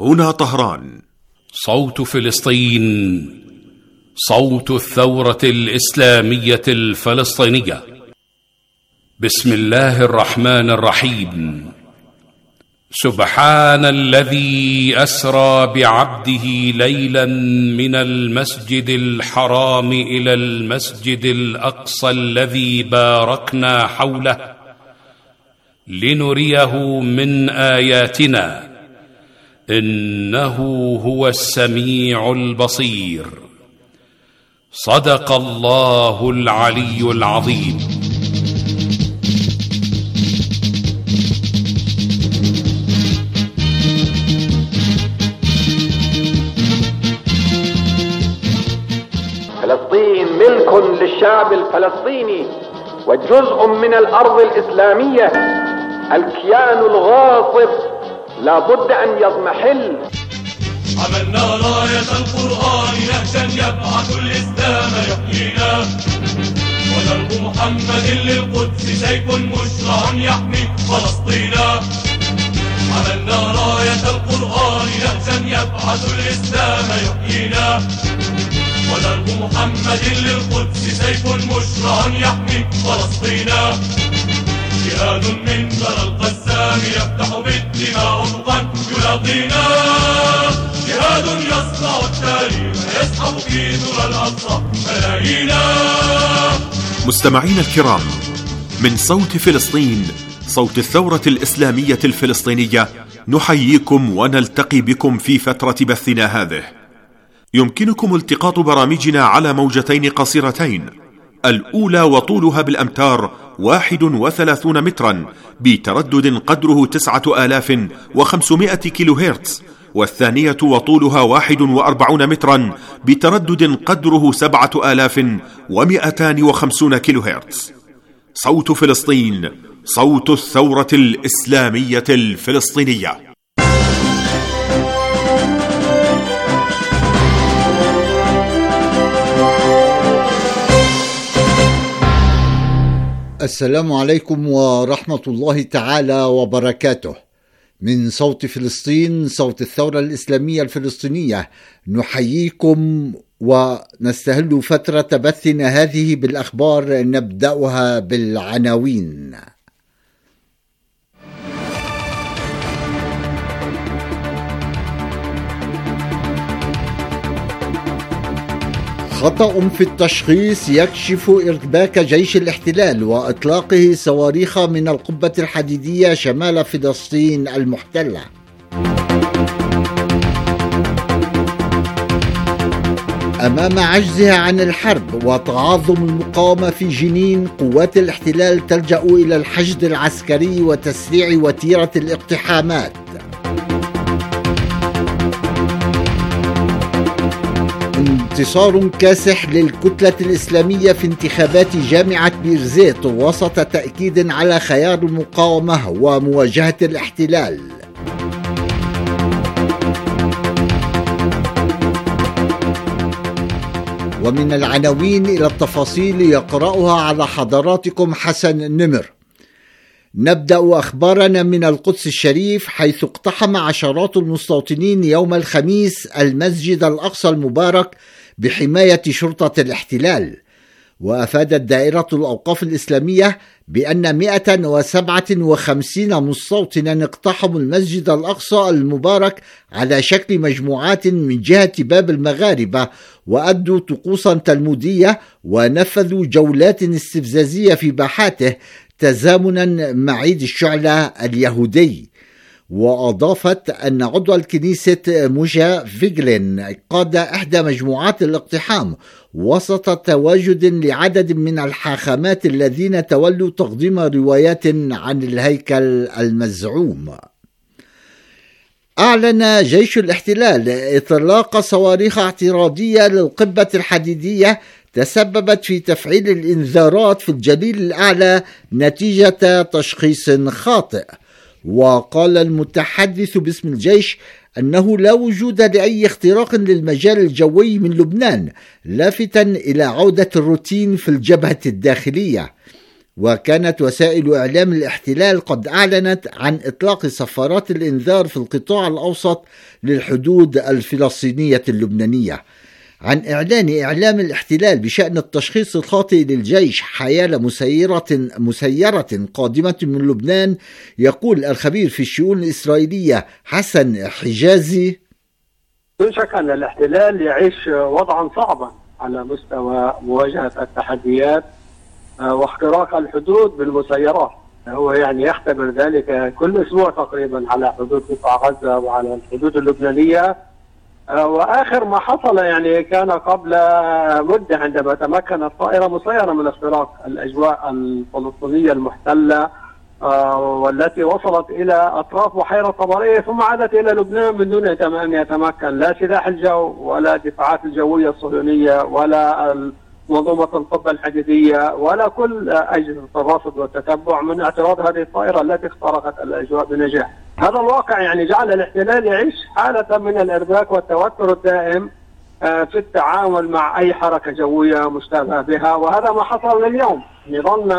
هنا طهران. صوت فلسطين، صوت الثورة الإسلامية الفلسطينية. بسم الله الرحمن الرحيم. سبحان الذي أسرى بعبده ليلا من المسجد الحرام إلى المسجد الأقصى الذي باركنا حوله لنريه من آياتنا إنه هو السميع البصير. صدق الله العلي العظيم. فلسطين ملك للشعب الفلسطيني وجزء من الأرض الإسلامية. الكيان الغاصب لا بد أن يضمحل. عملنا راية القرآن نهجا يبعث الإسلام يحيينا، ودرب محمد للقدس سيف مشرع يحمي فلسطينا. عملنا راية القرآن نهجا يبعث الإسلام يحيينا، ودرب محمد للقدس سيف مشرع يحمي فلسطينا. جهاد من ثرى القسام يفتح بالدماء افقا يلاقينا، جهاد يصنع التاريخ يسحب في ثرى الاقصى ملايينا. مستمعين الكرام، من صوت فلسطين، صوت الثورة الإسلامية الفلسطينية، نحييكم ونلتقي بكم في فترة بثنا هذه. يمكنكم التقاط برامجنا على موجتين قصيرتين، الأولى وطولها بالأمتار 31 مترا بتردد قدره 9500 كيلو هرتز، والثانية وطولها 41 مترا بتردد قدره 7250 كيلو هرتز. صوت فلسطين، صوت الثورة الإسلامية الفلسطينية. السلام عليكم ورحمة الله تعالى وبركاته. من صوت فلسطين، صوت الثورة الإسلامية الفلسطينية، نحييكم ونستهل فترة بثنا هذه بالأخبار. نبدأها بالعناوين. خطأ في التشخيص يكشف إرباك جيش الاحتلال وإطلاقه صواريخ من القبة الحديدية شمال فلسطين المحتلة. أمام عجزها عن الحرب وتعاظم المقاومة في جنين، قوات الاحتلال تلجأ إلى الحشد العسكري وتسريع وتيرة الاقتحامات. انتصار كاسح للكتلة الإسلامية في انتخابات جامعة بيرزيت وسط تأكيد على خيار المقاومة ومواجهة الاحتلال. ومن العناوين إلى التفاصيل يقرأها على حضراتكم حسن نمر. نبدأ أخبارنا من القدس الشريف، حيث اقتحم عشرات المستوطنين يوم الخميس المسجد الأقصى المبارك بحماية شرطة الاحتلال. وأفادت دائرة الأوقاف الإسلامية بأن 157 مستوطنا اقتحموا المسجد الأقصى المبارك على شكل مجموعات من جهة باب المغاربة، وأدوا طقوسا تلمودية ونفذوا جولات استفزازية في باحاته تزامنا مع عيد الشعلة اليهودي. وأضافت أن عضو الكنيسة موجا فيجلين قاد إحدى مجموعات الاقتحام وسط تواجد لعدد من الحاخامات الذين تولوا تقديم روايات عن الهيكل المزعوم. أعلن جيش الاحتلال إطلاق صواريخ اعتراضية للقبة الحديدية تسببت في تفعيل الإنذارات في الجليل الأعلى نتيجة تشخيص خاطئ. وقال المتحدث باسم الجيش أنه لا وجود لأي اختراق للمجال الجوي من لبنان، لافتا إلى عودة الروتين في الجبهة الداخلية. وكانت وسائل إعلام الاحتلال قد أعلنت عن إطلاق صفارات الإنذار في القطاع الأوسط للحدود الفلسطينية اللبنانية. عن إعلان إعلام الاحتلال بشأن التشخيص الخاطئ للجيش حيال مسيرة قادمة من لبنان، يقول الخبير في الشؤون الإسرائيلية حسن حجازي: لا شك أن الاحتلال يعيش وضعا صعبا على مستوى مواجهة التحديات واختراق الحدود بالمسيرات. هو يعني يختبر ذلك كل أسبوع تقريبا على حدود قطاع غزة وعلى الحدود اللبنانية. وآخر ما حصل يعني كان قبل مدة عندما تمكنت طائرة مسيرة من اختراق الأجواء الفلسطينية المحتلة والتي وصلت إلى أطراف بحيرة طبرية ثم عادت إلى لبنان من دون أن يتمكن لا سلاح الجو ولا الدفاعات الجوية الصهيونية ولا منظومة القبة الحديدية ولا كل أجهزة الرصد والتتبع من اعتراض هذه الطائرة التي اخترقت الأجواء بنجاح. هذا الواقع يعني جعل الاحتلال يعيش حالة من الإرباك والتوتر الدائم في التعامل مع أي حركة جوية مشتبه بها، وهذا ما حصل اليوم. ظن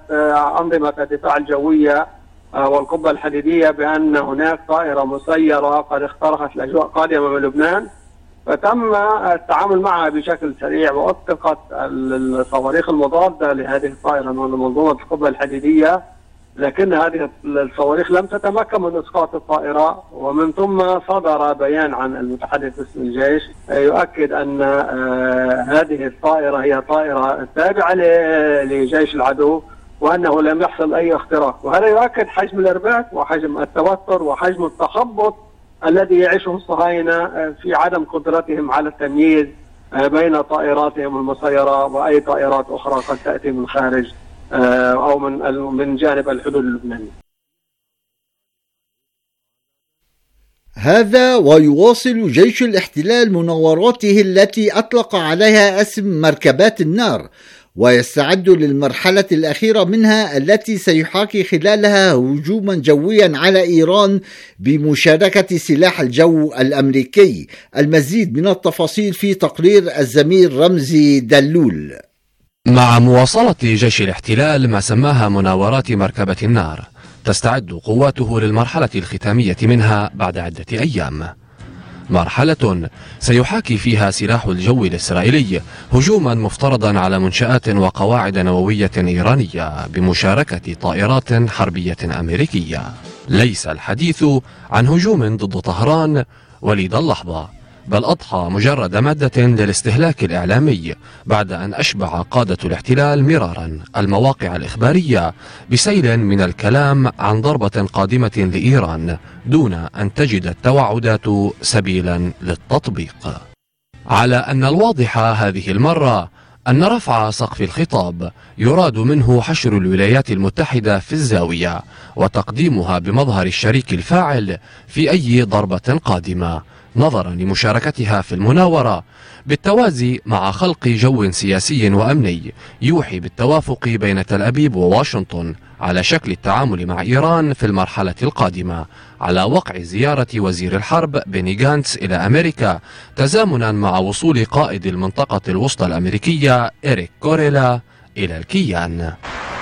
أنظمة الدفاع الجوية والقبة الحديدية بأن هناك طائرة مسيرة قد اخترقت الأجواء قادمة من لبنان، فتم التعامل معها بشكل سريع وأطلقت الصواريخ المضادة لهذه الطائرة من منظومة القبة الحديدية، لكن هذه الصواريخ لم تتمكن من إسقاط الطائرة. ومن ثم صدر بيان عن المتحدث باسم الجيش يؤكد أن هذه الطائرة هي طائرة تابعة لجيش العدو وأنه لم يحصل أي اختراق، وهذا يؤكد حجم الإرباك وحجم التوتر وحجم التخبط الذي يعيشه الصهاينة في عدم قدرتهم على التمييز بين طائراتهم المسيرة وأي طائرات أخرى قد تأتي من خارج أو من جانب الحدود اللبنانية. هذا ويواصل جيش الاحتلال مناوراته التي أطلق عليها اسم مركبات النار، ويستعد للمرحلة الأخيرة منها التي سيحاكي خلالها هجوما جويا على إيران بمشاركة سلاح الجو الأمريكي. المزيد من التفاصيل في تقرير الزميل رمزي دلول. مع مواصلة جيش الاحتلال ما سماها مناورات مركبة النار، تستعد قواته للمرحلة الختامية منها بعد عدة أيام، مرحلة سيحاكي فيها سلاح الجو الإسرائيلي هجوما مفترضا على منشآت وقواعد نووية إيرانية بمشاركة طائرات حربية أمريكية. ليس الحديث عن هجوم ضد طهران وليد اللحظة، بل أضحى مجرد مادة للاستهلاك الإعلامي بعد أن أشبع قادة الاحتلال مرارا المواقع الإخبارية بسيل من الكلام عن ضربة قادمة لإيران دون أن تجد التوعدات سبيلا للتطبيق. على أن الواضح هذه المرة أن رفع سقف الخطاب يراد منه حشر الولايات المتحدة في الزاوية وتقديمها بمظهر الشريك الفاعل في أي ضربة قادمة، نظرا لمشاركتها في المناورة، بالتوازي مع خلق جو سياسي وأمني يوحي بالتوافق بين تل أبيب وواشنطن على شكل التعامل مع إيران في المرحلة القادمة، على وقع زيارة وزير الحرب بيني غانتس إلى أمريكا تزامنا مع وصول قائد المنطقة الوسطى الأمريكية إريك كوريلا إلى الكيان.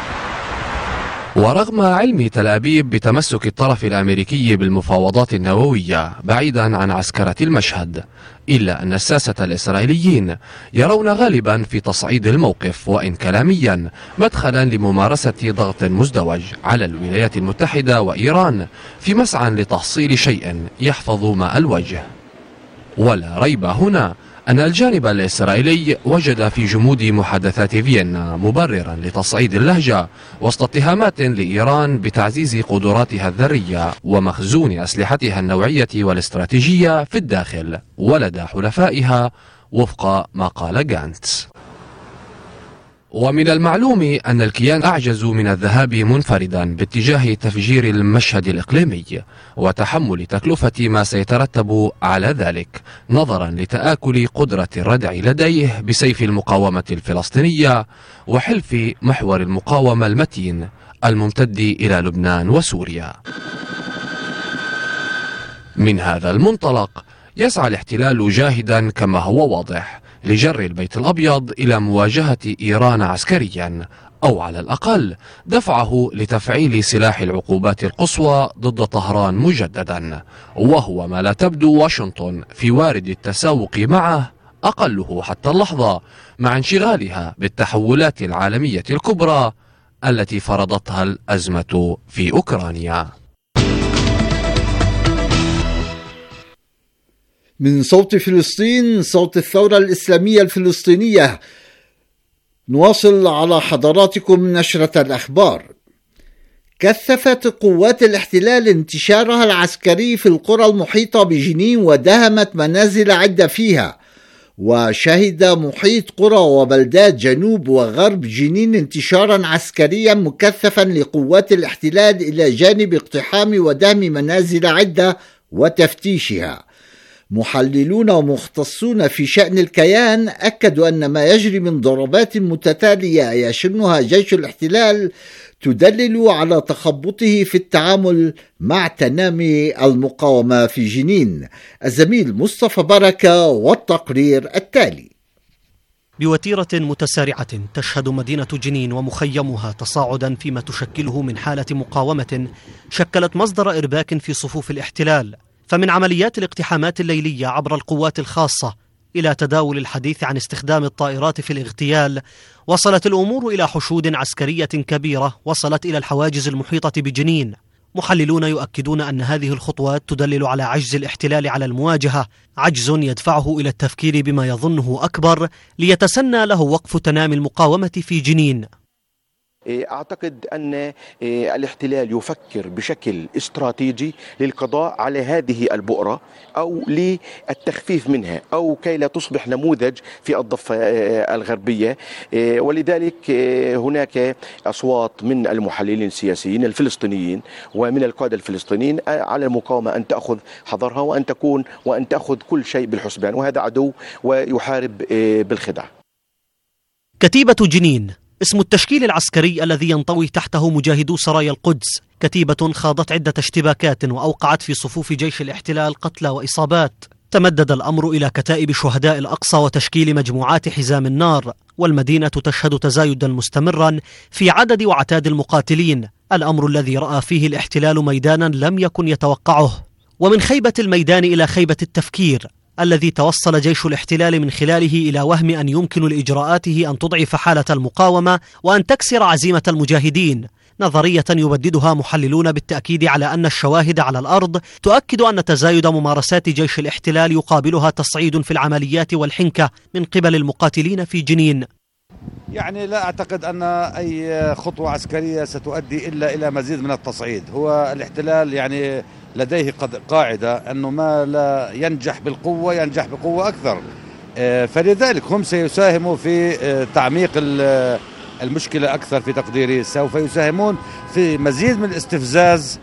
ورغم علم تل أبيب بتمسك الطرف الأمريكي بالمفاوضات النووية بعيدا عن عسكرة المشهد، إلا أن الساسة الإسرائيليين يرون غالبا في تصعيد الموقف وإن كلاميا مدخلا لممارسة ضغط مزدوج على الولايات المتحدة وإيران في مسعى لتحصيل شيء يحفظ ماء الوجه. ولا ريب هنا أن الجانب الإسرائيلي وجد في جمود محادثات فيينا مبررا لتصعيد اللهجة وسط اتهامات لإيران بتعزيز قدراتها الذرية ومخزون أسلحتها النوعية والاستراتيجية في الداخل ولدى حلفائها وفق ما قال غانتس. ومن المعلوم أن الكيان أعجز من الذهاب منفردا باتجاه تفجير المشهد الإقليمي وتحمل تكلفة ما سيترتب على ذلك، نظرا لتآكل قدرة الردع لديه بسيف المقاومة الفلسطينية وحلف محور المقاومة المتين الممتد إلى لبنان وسوريا. من هذا المنطلق يسعى الاحتلال جاهدا كما هو واضح لجر البيت الأبيض إلى مواجهة إيران عسكريا أو على الأقل دفعه لتفعيل سلاح العقوبات القصوى ضد طهران مجددا، وهو ما لا تبدو واشنطن في وارد التساوق معه أقله حتى اللحظة، مع انشغالها بالتحولات العالمية الكبرى التي فرضتها الأزمة في أوكرانيا. من صوت فلسطين، صوت الثورة الإسلامية الفلسطينية، نواصل على حضراتكم نشرة الأخبار. كثفت قوات الاحتلال انتشارها العسكري في القرى المحيطة بجنين ودهمت منازل عدة فيها، وشهد محيط قرى وبلدات جنوب وغرب جنين انتشارا عسكريا مكثفا لقوات الاحتلال إلى جانب اقتحام ودهم منازل عدة وتفتيشها. محللون ومختصون في شأن الكيان أكدوا أن ما يجري من ضربات متتالية يشنها جيش الاحتلال تدلل على تخبطه في التعامل مع تنامي المقاومة في جنين. الزميل مصطفى بركة والتقرير التالي. بوتيرة متسارعة تشهد مدينة جنين ومخيمها تصاعدا فيما تشكله من حالة مقاومة شكلت مصدر إرباك في صفوف الاحتلال، فمن عمليات الاقتحامات الليلية عبر القوات الخاصة إلى تداول الحديث عن استخدام الطائرات في الاغتيال، وصلت الأمور إلى حشود عسكرية كبيرة وصلت إلى الحواجز المحيطة بجنين. محللون يؤكدون أن هذه الخطوات تدلل على عجز الاحتلال على المواجهة، عجز يدفعه إلى التفكير بما يظنه أكبر ليتسنى له وقف تنامي المقاومة في جنين. أعتقد أن الاحتلال يفكر بشكل استراتيجي للقضاء على هذه البؤرة أو للتخفيف منها أو كي لا تصبح نموذج في الضفة الغربية، ولذلك هناك أصوات من المحللين السياسيين الفلسطينيين ومن القادة الفلسطينيين على المقاومة أن تأخذ حذرها وأن تأخذ كل شيء بالحسبان، وهذا عدو ويحارب بالخدع. كتيبة جنين اسم التشكيل العسكري الذي ينطوي تحته مجاهدو سرايا القدس، كتيبة خاضت عدة اشتباكات وأوقعت في صفوف جيش الاحتلال قتلى وإصابات. تمدد الأمر إلى كتائب شهداء الأقصى وتشكيل مجموعات حزام النار، والمدينة تشهد تزايدا مستمرا في عدد وعتاد المقاتلين، الأمر الذي رأى فيه الاحتلال ميدانا لم يكن يتوقعه. ومن خيبة الميدان إلى خيبة التفكير الذي توصل جيش الاحتلال من خلاله إلى وهم أن يمكن لإجراءاته أن تضعف حالة المقاومة وأن تكسر عزيمة المجاهدين، نظرية يبددها محللون بالتأكيد على أن الشواهد على الأرض تؤكد أن تزايد ممارسات جيش الاحتلال يقابلها تصعيد في العمليات والحنكة من قبل المقاتلين في جنين. يعني لا أعتقد أن أي خطوة عسكرية ستؤدي إلا إلى مزيد من التصعيد. هو الاحتلال يعني لديه قاعدة أنه ما لا ينجح بالقوة ينجح بقوة أكثر، فلذلك هم سيساهموا في تعميق المشكلة أكثر. في تقديري سوف يساهمون في مزيد من الاستفزاز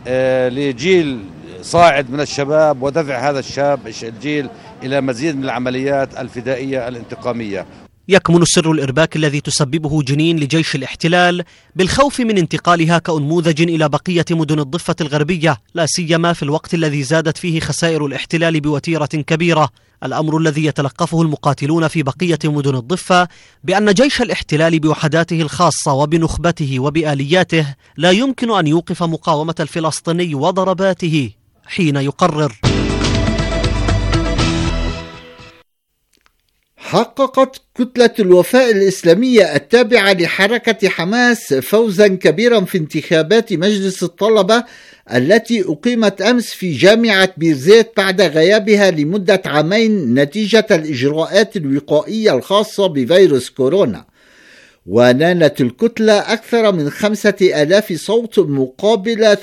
لجيل صاعد من الشباب ودفع هذا الجيل إلى مزيد من العمليات الفدائية الانتقامية. يكمن سر الإرباك الذي تسببه جنين لجيش الاحتلال بالخوف من انتقالها كأنموذج إلى بقية مدن الضفة الغربية، لا سيما في الوقت الذي زادت فيه خسائر الاحتلال بوتيرة كبيرة، الأمر الذي يتلقفه المقاتلون في بقية مدن الضفة بأن جيش الاحتلال بوحداته الخاصة وبنخبته وبآلياته لا يمكن أن يوقف مقاومة الفلسطيني وضرباته حين يقرر. حققت كتلة الوفاء الإسلامية التابعة لحركة حماس فوزا كبيرا في انتخابات مجلس الطلبة التي أقيمت أمس في جامعة بيرزيت بعد غيابها لمدة عامين نتيجة الإجراءات الوقائية الخاصة بفيروس كورونا. ونالت الكتلة أكثر من 5000 صوت مقابل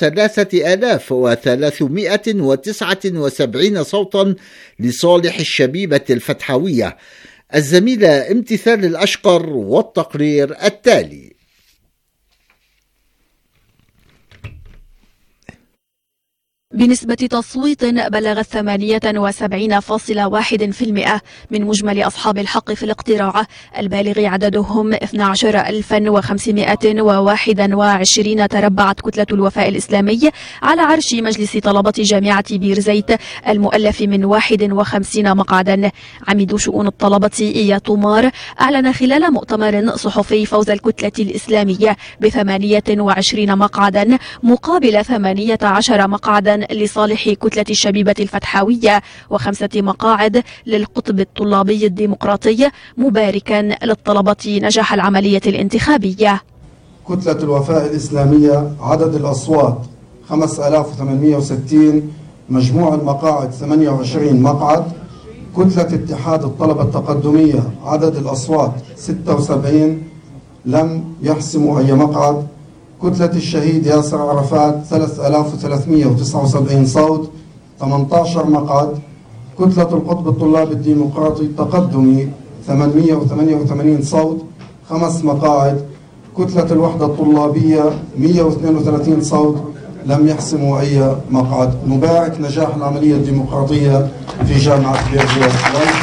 3379 صوتا لصالح الشبيبة الفتحوية. الزميلة امتثال الأشقر والتقرير التالي. . بنسبة تصويت بلغت 78.1% من مجمل أصحاب الحق في الاقتراع البالغ عددهم 12,521 تربعت كتلة الوفاء الإسلامي على عرش مجلس طلبة جامعة بيرزيت المؤلف من 51 مقعدا. عميد شؤون الطلبة إياد طومار أعلن خلال مؤتمر صحفي فوز الكتلة الإسلامية ب28 مقعدا مقابل 18 مقعدا لصالح كتلة الشبيبة الفتحاوية و5 مقاعد للقطب الطلابي الديمقراطي، مباركا للطلبة نجاح العملية الانتخابية. كتلة الوفاء الإسلامية عدد الأصوات 5860، مجموع المقاعد 28 مقعد. كتلة اتحاد الطلبة التقدمية عدد الأصوات 76، لم يحسموا أي مقعد. كتلة الشهيد ياسر عرفات 3379 صوت، 18 مقعد. كتلة القطب الطلابي الديمقراطي التقدمي 888 صوت، 5 مقاعد. كتلة الوحدة الطلابية 132 صوت، لم يحسموا أي مقعد. نبارك نجاح العملية الديمقراطية في جامعة بيرزيت.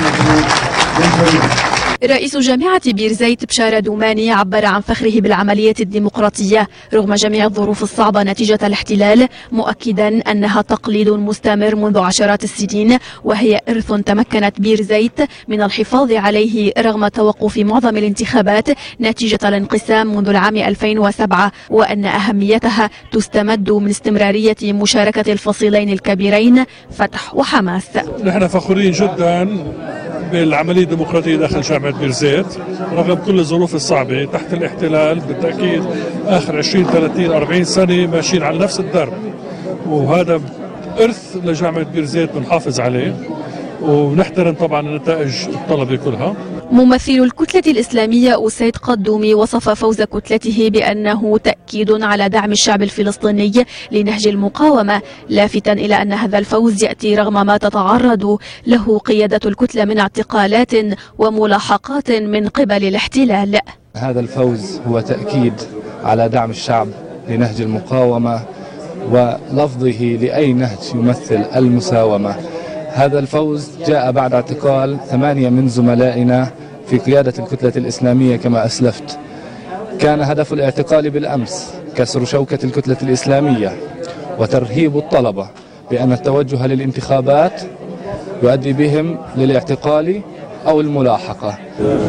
رئيس جامعة بيرزيت بشارة دوماني عبر عن فخره بالعملية الديمقراطية رغم جميع الظروف الصعبة نتيجة الاحتلال، مؤكدا أنها تقليد مستمر منذ عشرات السنين، وهي إرث تمكنت بيرزيت من الحفاظ عليه رغم توقف معظم الانتخابات نتيجة الانقسام منذ العام 2007، وأن أهميتها تستمد من استمرارية مشاركة الفصيلين الكبيرين فتح وحماس. نحن فخورين جدا بالعملية الديمقراطية داخل جامعة بيرزيت رغم كل الظروف الصعبة تحت الاحتلال. بالتأكيد آخر 20-30-40 سنة ماشيين على نفس الدرب، وهذا إرث لجامعة بيرزيت بنحافظ عليه ونحترم طبعا نتائج الطلبة كلها. ممثل الكتلة الإسلامية أسيد قدومي وصف فوز كتلته بأنه تأكيد على دعم الشعب الفلسطيني لنهج المقاومة، لافتا إلى أن هذا الفوز يأتي رغم ما تتعرض له قيادة الكتلة من اعتقالات وملاحقات من قبل الاحتلال. هذا الفوز هو تأكيد على دعم الشعب لنهج المقاومة ولفظه لأي نهج يمثل المساومة. هذا الفوز جاء بعد اعتقال 8 من زملائنا في قيادة الكتلة الإسلامية كما أسلفت. كان هدف الاعتقال بالأمس كسر شوكة الكتلة الإسلامية وترهيب الطلبة بأن التوجه للانتخابات يؤدي بهم للاعتقال أو الملاحقة.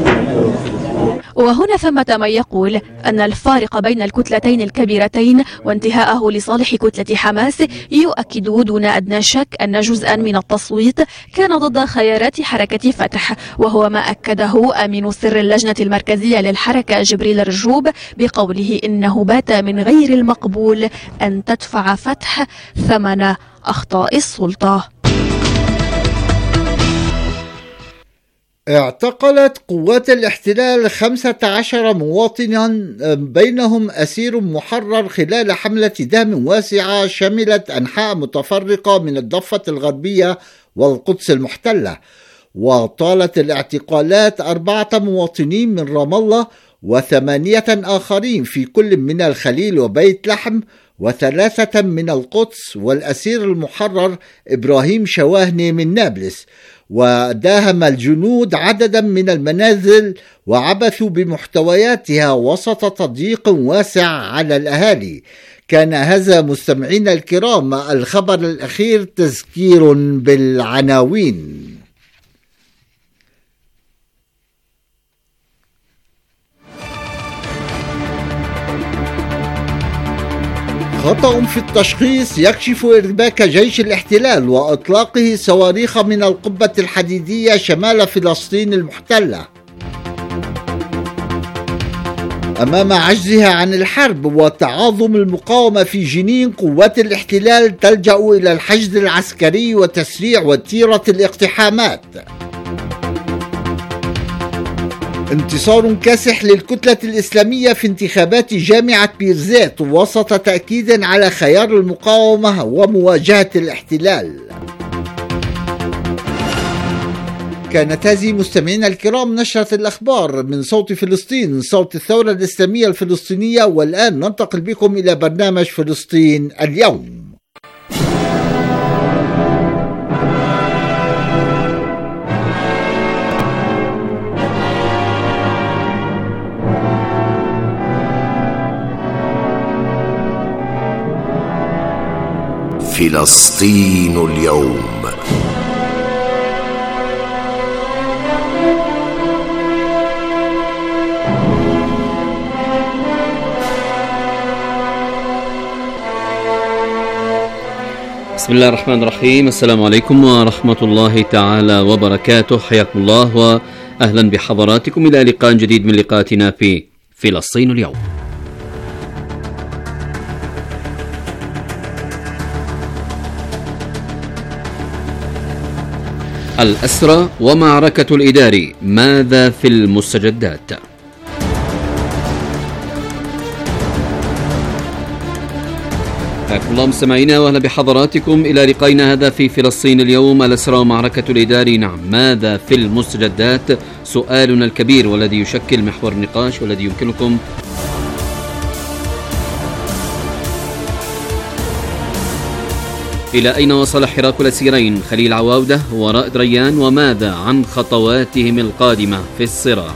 وهنا ثمة من يقول أن الفارق بين الكتلتين الكبيرتين وانتهاءه لصالح كتلة حماس يؤكد دون أدنى شك أن جزءا من التصويت كان ضد خيارات حركة فتح، وهو ما أكده أمين سر اللجنة المركزية للحركة جبريل رجوب بقوله إنه بات من غير المقبول أن تدفع فتح ثمن أخطاء السلطة. اعتقلت قوات الاحتلال 15 مواطنا بينهم أسير محرر خلال حملة دهم واسعة شملت أنحاء متفرقة من الضفة الغربية والقدس المحتلة. وطالت الاعتقالات 4 مواطنين من رام الله و8 آخرين في كل من الخليل وبيت لحم و3 من القدس، والأسير المحرر إبراهيم شواهني من نابلس. وداهم الجنود عددا من المنازل وعبثوا بمحتوياتها وسط تضييق واسع على الأهالي. كان هذا مستمعينا الكرام الخبر الأخير، تذكير بالعناوين. خطأ في التشخيص يكشف إرباك جيش الاحتلال وإطلاقه صواريخ من القبة الحديدية شمال فلسطين المحتلة. أمام عجزها عن الحرب وتعاظم المقاومة في جنين، قوات الاحتلال تلجأ إلى الحشد العسكري وتسريع وتيرة الاقتحامات. انتصار كاسح للكتلة الإسلامية في انتخابات جامعة بيرزيت وسط تأكيد على خيار المقاومة ومواجهة الاحتلال. كانت هذه مستمعينا الكرام نشرة الأخبار من صوت فلسطين، صوت الثورة الإسلامية الفلسطينية. والآن ننتقل بكم إلى برنامج فلسطين اليوم. فلسطين اليوم. بسم الله الرحمن الرحيم. السلام عليكم ورحمة الله تعالى وبركاته. حياكم الله وأهلا بحضراتكم إلى لقاء جديد من لقاءاتنا في فلسطين اليوم. الأسرى ومعركة الإداري، ماذا في المستجدات؟ حياكم الله مستمعينا واهلا بحضراتكم الى لقائنا هذا في فلسطين اليوم. الأسرى ومعركة الإداري، نعم، ماذا في المستجدات؟ سؤالنا الكبير والذي يشكل محور النقاش والذي يمكنكم إلى أين وصل حراك الأسيرين خليل عواودة ورائد ريان، وماذا عن خطواتهم القادمة في الصراع؟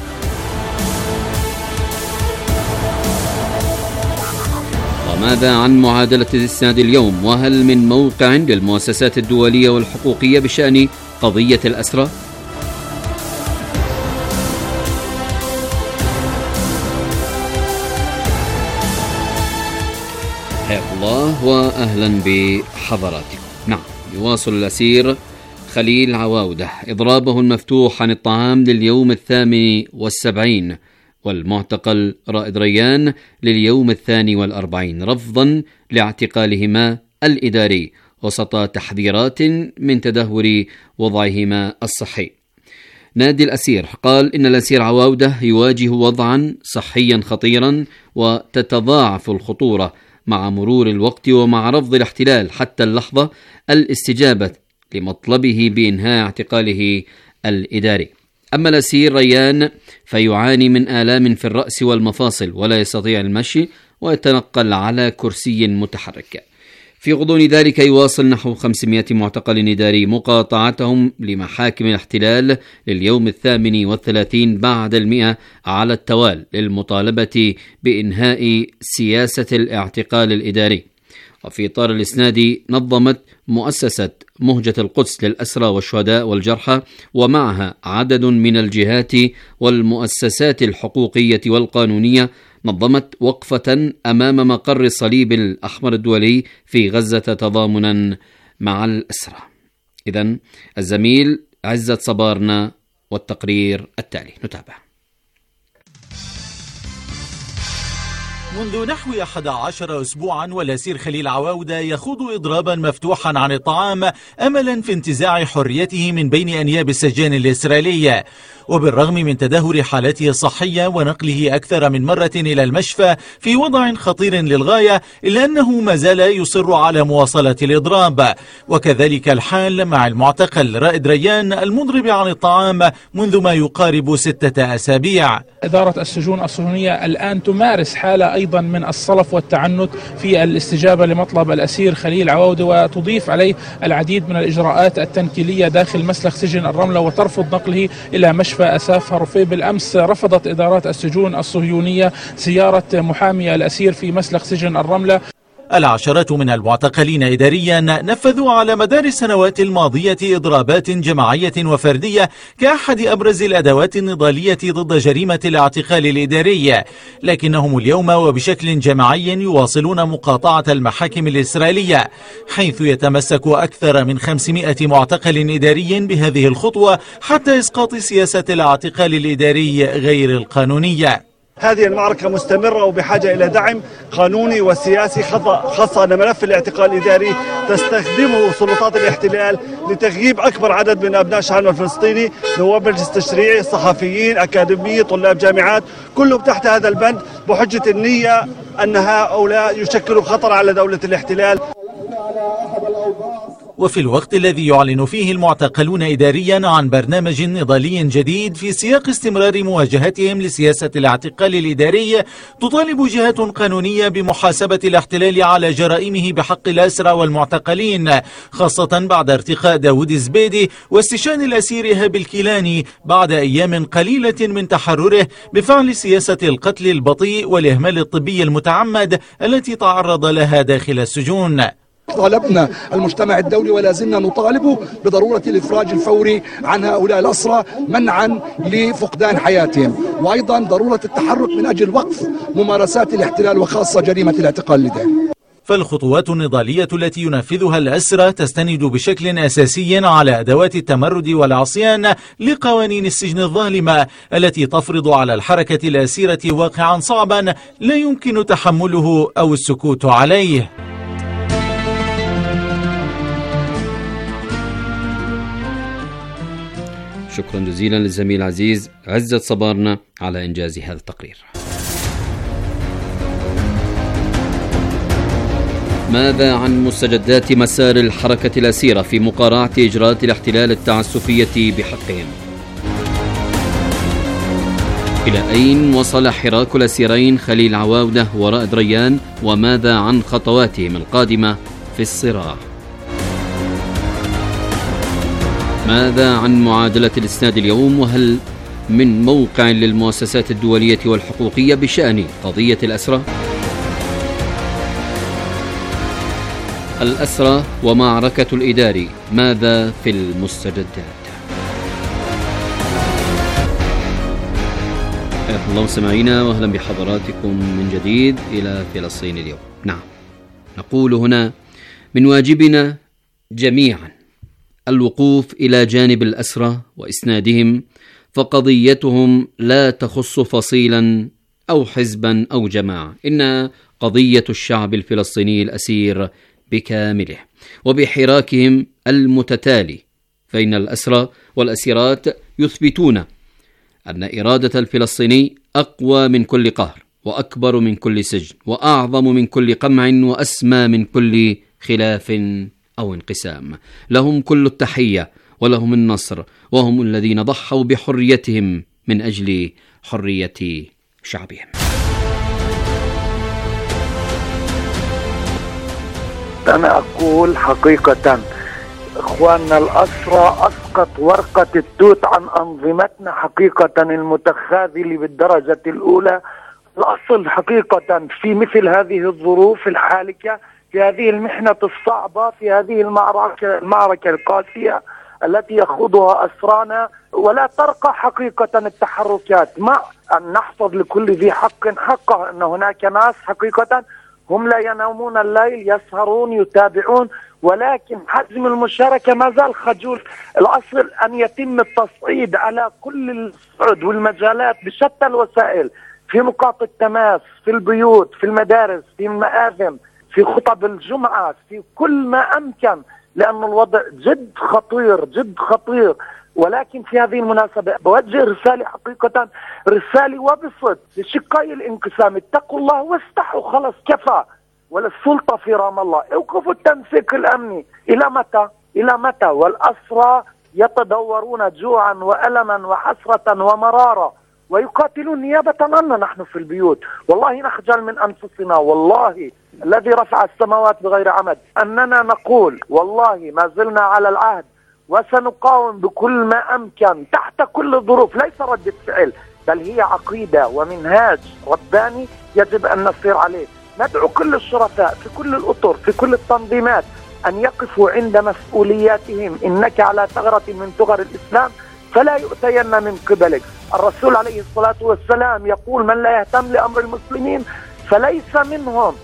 وماذا عن معادلة الإسناد اليوم؟ وهل من موقع للمؤسسات الدولية والحقوقية بشأن قضية الأسرى؟ حياكم الله وأهلا بحضراتكم. نعم، يواصل الأسير خليل عواودة إضرابه المفتوح عن الطعام لليوم 78، والمعتقل رائد ريان لليوم 42، رفضا لاعتقالهما الإداري وسط تحذيرات من تدهور وضعهما الصحي. نادي الأسير قال إن الأسير عواودة يواجه وضعا صحيا خطيرا وتتضاعف الخطورة مع مرور الوقت ومع رفض الاحتلال حتى اللحظة الاستجابة لمطلبه بإنهاء اعتقاله الإداري. أما الأسير ريان فيعاني من آلام في الرأس والمفاصل ولا يستطيع المشي ويتنقل على كرسي متحرك. في غضون ذلك يواصل نحو 500 معتقل إداري مقاطعتهم لمحاكم الاحتلال لليوم 38 بعد 100 على التوالي للمطالبة بإنهاء سياسة الاعتقال الإداري. وفي إطار الإسناد نظمت مؤسسة مهجة القدس للأسرى والشهداء والجرحى ومعها عدد من الجهات والمؤسسات الحقوقية والقانونية نظمت وقفة أمام مقر الصليب الأحمر الدولي في غزة تضامنا مع الأسرى. إذن الزميل عزت صبارنا والتقرير التالي نتابع. منذ نحو 11 أسبوعا والأسير خليل عواودة يخوض إضرابا مفتوحا عن الطعام أملا في انتزاع حريته من بين أنياب السجان الإسرائيلية. وبالرغم من تدهور حالته الصحية ونقله أكثر من مرة إلى المشفى في وضع خطير للغاية، إلا أنه ما زال يصر على مواصلة الإضراب. وكذلك الحال مع المعتقل رائد ريان المضرب عن الطعام منذ ما يقارب 6 أسابيع. إدارة السجون الصهيونية الآن تمارس حالة أيضا من الصلف والتعنت في الاستجابة لمطلب الأسير خليل عواودة، وتضيف عليه العديد من الإجراءات التنكيلية داخل مسلخ سجن الرملة وترفض نقله إلى مشفى أساف هرفي. بالأمس رفضت إدارات السجون الصهيونية زيارة محامي الأسير في مسلخ سجن الرملة. العشرات من المعتقلين إداريا نفذوا على مدار السنوات الماضية إضرابات جماعية وفردية كأحد أبرز الأدوات النضالية ضد جريمة الاعتقال الإداري، لكنهم اليوم وبشكل جماعي يواصلون مقاطعة المحاكم الإسرائيلية، حيث يتمسك أكثر من 500 معتقل إداري بهذه الخطوة حتى إسقاط سياسة الاعتقال الإداري غير القانونية. هذه المعركة مستمرة وبحاجة إلى دعم قانوني وسياسي، خاصة أن ملف الاعتقال الإداري تستخدمه سلطات الاحتلال لتغييب أكبر عدد من أبناء شعبنا الفلسطيني، نواب مجلس تشريعي، صحفيين، أكاديميين، طلاب جامعات، كلهم تحت هذا البند بحجة النية أن هؤلاء يشكلوا خطر على دولة الاحتلال. وفي الوقت الذي يعلن فيه المعتقلون إداريا عن برنامج نضالي جديد في سياق استمرار مواجهتهم لسياسة الاعتقال الإداري، تطالب جهات قانونية بمحاسبة الاحتلال على جرائمه بحق الأسرى والمعتقلين، خاصة بعد ارتقاء داود الزبيدي واستشهاد الأسير إيهاب الكيلاني بعد أيام قليلة من تحرره بفعل سياسة القتل البطيء والإهمال الطبي المتعمد التي تعرض لها داخل السجون. طالبنا المجتمع الدولي ولا زلنا نطالبه بضرورة الإفراج الفوري عن هؤلاء الأسرى منعا لفقدان حياتهم، وأيضا ضرورة التحرك من أجل وقف ممارسات الاحتلال وخاصة جريمة الاعتقال اللداني. فالخطوات النضالية التي ينفذها الأسرى تستند بشكل أساسي على أدوات التمرد والعصيان لقوانين السجن الظالمة التي تفرض على الحركة الأسيرة واقعا صعبا لا يمكن تحمله أو السكوت عليه. شكرا جزيلا للزميل العزيز عزت صبارنا على إنجاز هذا التقرير. ماذا عن مستجدات مسار الحركة الأسيرة في مقارعة إجراءات الاحتلال التعسفية بحقهم؟ إلى أين وصل حراك الأسيرين خليل عواودة ورائد ريان، وماذا عن خطواتهم القادمة في الصراع؟ ماذا عن معادلة الإسناد اليوم، وهل من موقع للمؤسسات الدولية والحقوقية بشأن قضية الأسرى؟ الأسرى ومعركة الإداري، ماذا في المستجدات؟ حياكم الله مستمعينا واهلا بحضراتكم من جديد إلى فلسطين اليوم. نعم، نقول هنا من واجبنا جميعا الوقوف إلى جانب الأسرى وإسنادهم، فقضيتهم لا تخص فصيلا أو حزبا أو جماعة، إنها قضية الشعب الفلسطيني الأسير بكامله وبحراكهم المتتالي، فإن الأسرى والأسيرات يثبتون أن إرادة الفلسطيني أقوى من كل قهر، وأكبر من كل سجن، وأعظم من كل قمع، وأسمى من كل خلاف أو انقسام. لهم كل التحية ولهم النصر، وهم الذين ضحوا بحريتهم من أجل حرية شعبهم. أنا أقول حقيقة إخواننا الأسرى أسقط ورقة التوت عن أنظمتنا حقيقة المتخاذلة بالدرجة الأولى. الأصل حقيقة في مثل هذه الظروف الحالكة، في هذه المحنة الصعبة، في هذه المعركة القاسية التي يخوضها أسرانا، ولا ترقى حقيقة التحركات، مع أن نحفظ لكل ذي حق حقه، أن هناك ناس حقيقة هم لا ينامون الليل، يسهرون يتابعون، ولكن حجم المشاركة ما زال خجول. الأصل أن يتم التصعيد على كل الصعد والمجالات بشتى الوسائل، في نقاط التماس، في البيوت، في المدارس، في المآذن، في خطب الجمعة، في كل ما أمكن، لأن الوضع جد خطير جد خطير. ولكن في هذه المناسبة بوجه رسالة حقيقة، رسالة وبصدق لشقي الانقسام: اتقوا الله واستحوا، خلص كفى، ولا السلطة في رام الله، اوقفوا التنسيق الأمني. إلى متى؟ إلى متى؟ والأسرى يتدورون جوعا وألما وحسرة ومرارة، ويقاتلون نيابة عنا نحن في البيوت. والله نخجل من أنفسنا، والله الذي رفع السماوات بغير عمد أننا نقول والله ما زلنا على العهد، وسنقاوم بكل ما أمكن تحت كل الظروف. ليس ردة فعل، بل هي عقيدة ومنهاج رباني يجب أن نسير عليه. ندعو كل الشرفاء في كل الأطر، في كل التنظيمات، أن يقفوا عند مسؤولياتهم. إنك على ثغرة من ثغر الإسلام فلا يؤتين من قبلك. الرسول عليه الصلاة والسلام يقول: من لا يهتم لأمر المسلمين فليس منهم.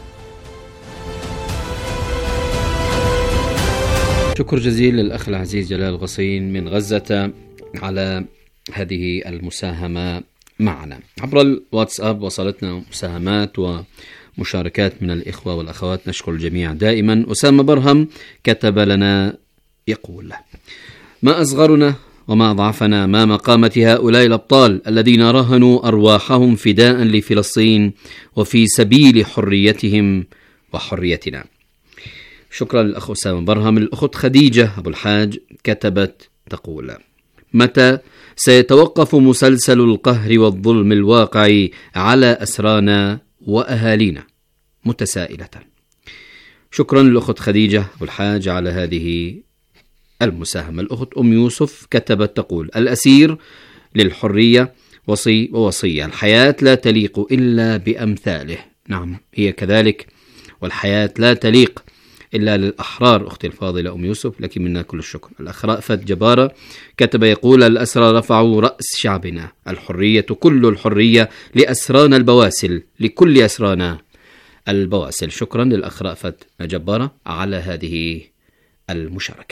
شكر جزيل للأخ العزيز جلال غصين من غزة على هذه المساهمة معنا. عبر الواتساب وصلتنا مساهمات ومشاركات من الإخوة والأخوات، نشكر الجميع دائما. أسامة برهم كتب لنا يقول: ما أصغرنا وما ضعفنا ما مقامة هؤلاء الأبطال الذين رهنوا أرواحهم فداء لفلسطين وفي سبيل حريتهم وحريتنا. شكرا للأخ أسامة برهم. الأخت خديجة أبو الحاج كتبت تقول: متى سيتوقف مسلسل القهر والظلم الواقع على أسرانا وأهالينا؟ متسائلة. شكرا للأخت خديجة أبو الحاج على هذه المساهمة. الأخت أم يوسف كتبت تقول: الأسير للحرية وصي ووصية، الحياة لا تليق إلا بأمثاله. نعم، هي كذلك، والحياة لا تليق إلا للأحرار. أختي الفاضلة أم يوسف، لك منا كل الشكر. الأخ رأفت جبارة كتب يقول: الأسرى رفعوا رأس شعبنا، الحرية كل الحرية لأسرانا البواسل، لكل أسرانا البواسل. شكرا للأخ رأفت جبارة على هذه المشاركة.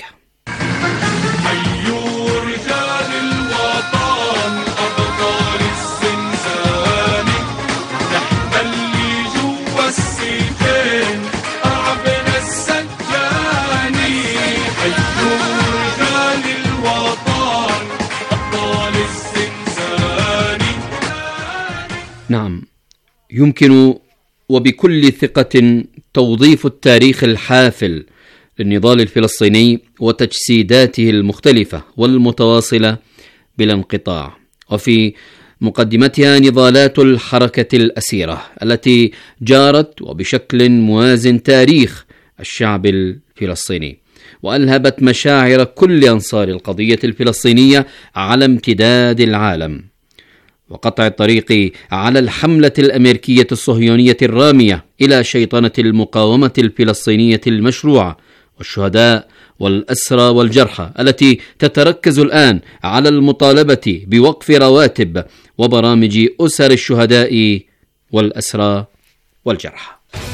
نعم، يمكن وبكل ثقة توظيف التاريخ الحافل للنضال الفلسطيني وتجسيداته المختلفة والمتواصلة بلا انقطاع، وفي مقدمتها نضالات الحركة الأسيرة التي جارت وبشكل موازن تاريخ الشعب الفلسطيني، وألهبت مشاعر كل أنصار القضية الفلسطينية على امتداد العالم، وقطع الطريق على الحملة الأمريكية الصهيونية الرامية إلى شيطنة المقاومة الفلسطينية المشروعة والشهداء والأسرى والجرحى التي تتركز الآن على المطالبة بوقف رواتب وبرامج أسر الشهداء والأسرى والجرحى.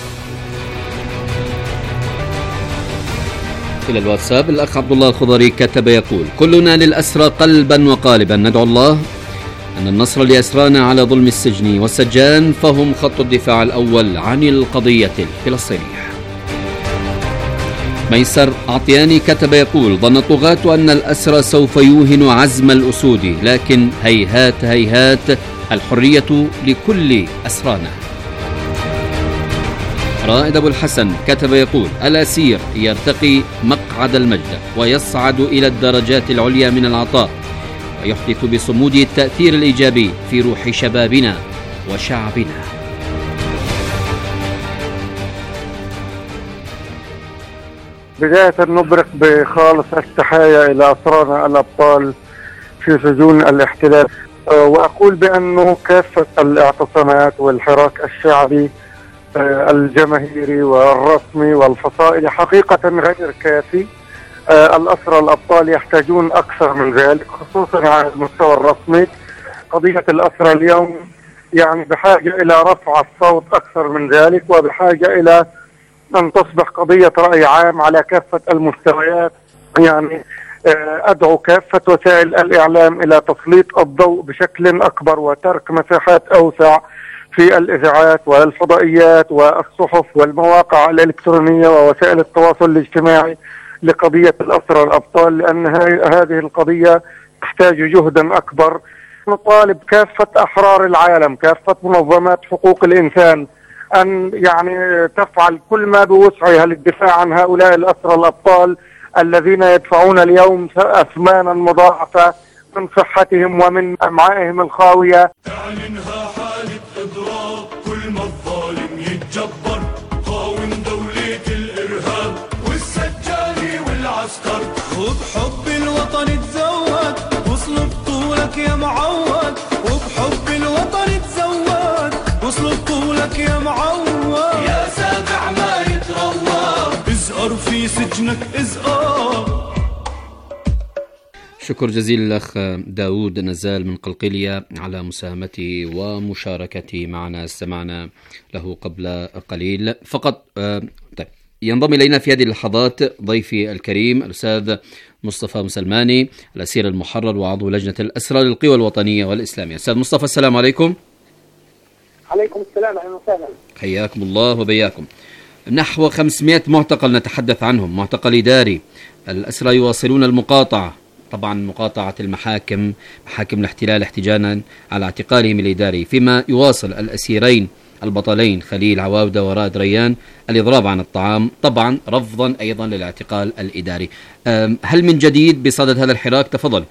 إلى الواتساب الأخ عبد الله الخضري كتب يقول: كلنا للأسرى قلبا وقالبا، ندعو الله أن النصر لأسرانا على ظلم السجن والسجان، فهم خط الدفاع الأول عن القضية الفلسطينية. ميسر عطياني كتب يقول: ظن الطغاة أن الأسرى سوف يوهن عزم الأسود، لكن هيهات هيهات، الحرية لكل أسرانا. رائد أبو الحسن كتب يقول: الأسير يرتقي مقعد المجد ويصعد إلى الدرجات العليا من العطاء، ويحدث بصموده التأثير الإيجابي في روح شبابنا وشعبنا. بداية نبرق بخالص التحايا إلى أسرانا الأبطال في سجون الاحتلال، وأقول بأنه كافة الاعتصامات والحراك الشعبي الجماهيري والرسمي والفصائلي حقيقة غير كافي. الأسرى الأبطال يحتاجون أكثر من ذلك، خصوصا على المستوى الرسمي. قضية الأسرى اليوم يعني بحاجة إلى رفع الصوت أكثر من ذلك، وبحاجة إلى أن تصبح قضية رأي عام على كافة المستويات. يعني أدعو كافة وسائل الإعلام إلى تسليط الضوء بشكل أكبر وترك مساحات أوسع في الإذاعات والفضائيات والصحف والمواقع الإلكترونية ووسائل التواصل الاجتماعي لقضية الأسرى الأبطال، لأن هذه القضية تحتاج جهدا أكبر. نطالب كافة أحرار العالم، كافة منظمات حقوق الإنسان، أن يعني تفعل كل ما بوسعها للدفاع عن هؤلاء الأسرى الأبطال الذين يدفعون اليوم أثمانا مضاعفة من صحتهم ومن أمعائهم الخاوية. اعلنها حالة إضراب، كل ما الظالم يتجبر، قاوم دولة الإرهاب والسجاني والعسكر، وبحب الوطن تزود، وصل بطولك يا معود، وبحب الوطن تزود، وصل بطولك يا معود، يا سابع ما يتروى، ازقر في سجنك ازقر. شكر جزيل الأخ داود نزال من قلقلية على مساهمته ومشاركته معنا، استمعنا له قبل قليل فقط. طيب، ينضم إلينا في هذه اللحظات ضيفي الكريم الأستاذ مصطفى مسلماني، الأسير المحرر وعضو لجنة الأسرى للقوى الوطنية والإسلامية. أستاذ مصطفى، السلام عليكم. عليكم السلام، أهلا وسهلا. حياكم الله وبياكم. نحو 500 معتقل نتحدث عنهم، معتقل إداري. الأسرى يواصلون المقاطعة، طبعا مقاطعة المحاكم، محاكم الاحتلال، احتجاجا على اعتقالهم الإداري، فيما يواصل الأسيرين البطلين خليل عواودة ورائد ريان الإضراب عن الطعام، طبعا رفضا أيضا للاعتقال الإداري. هل من جديد بصدد هذا الحراك؟ تفضل.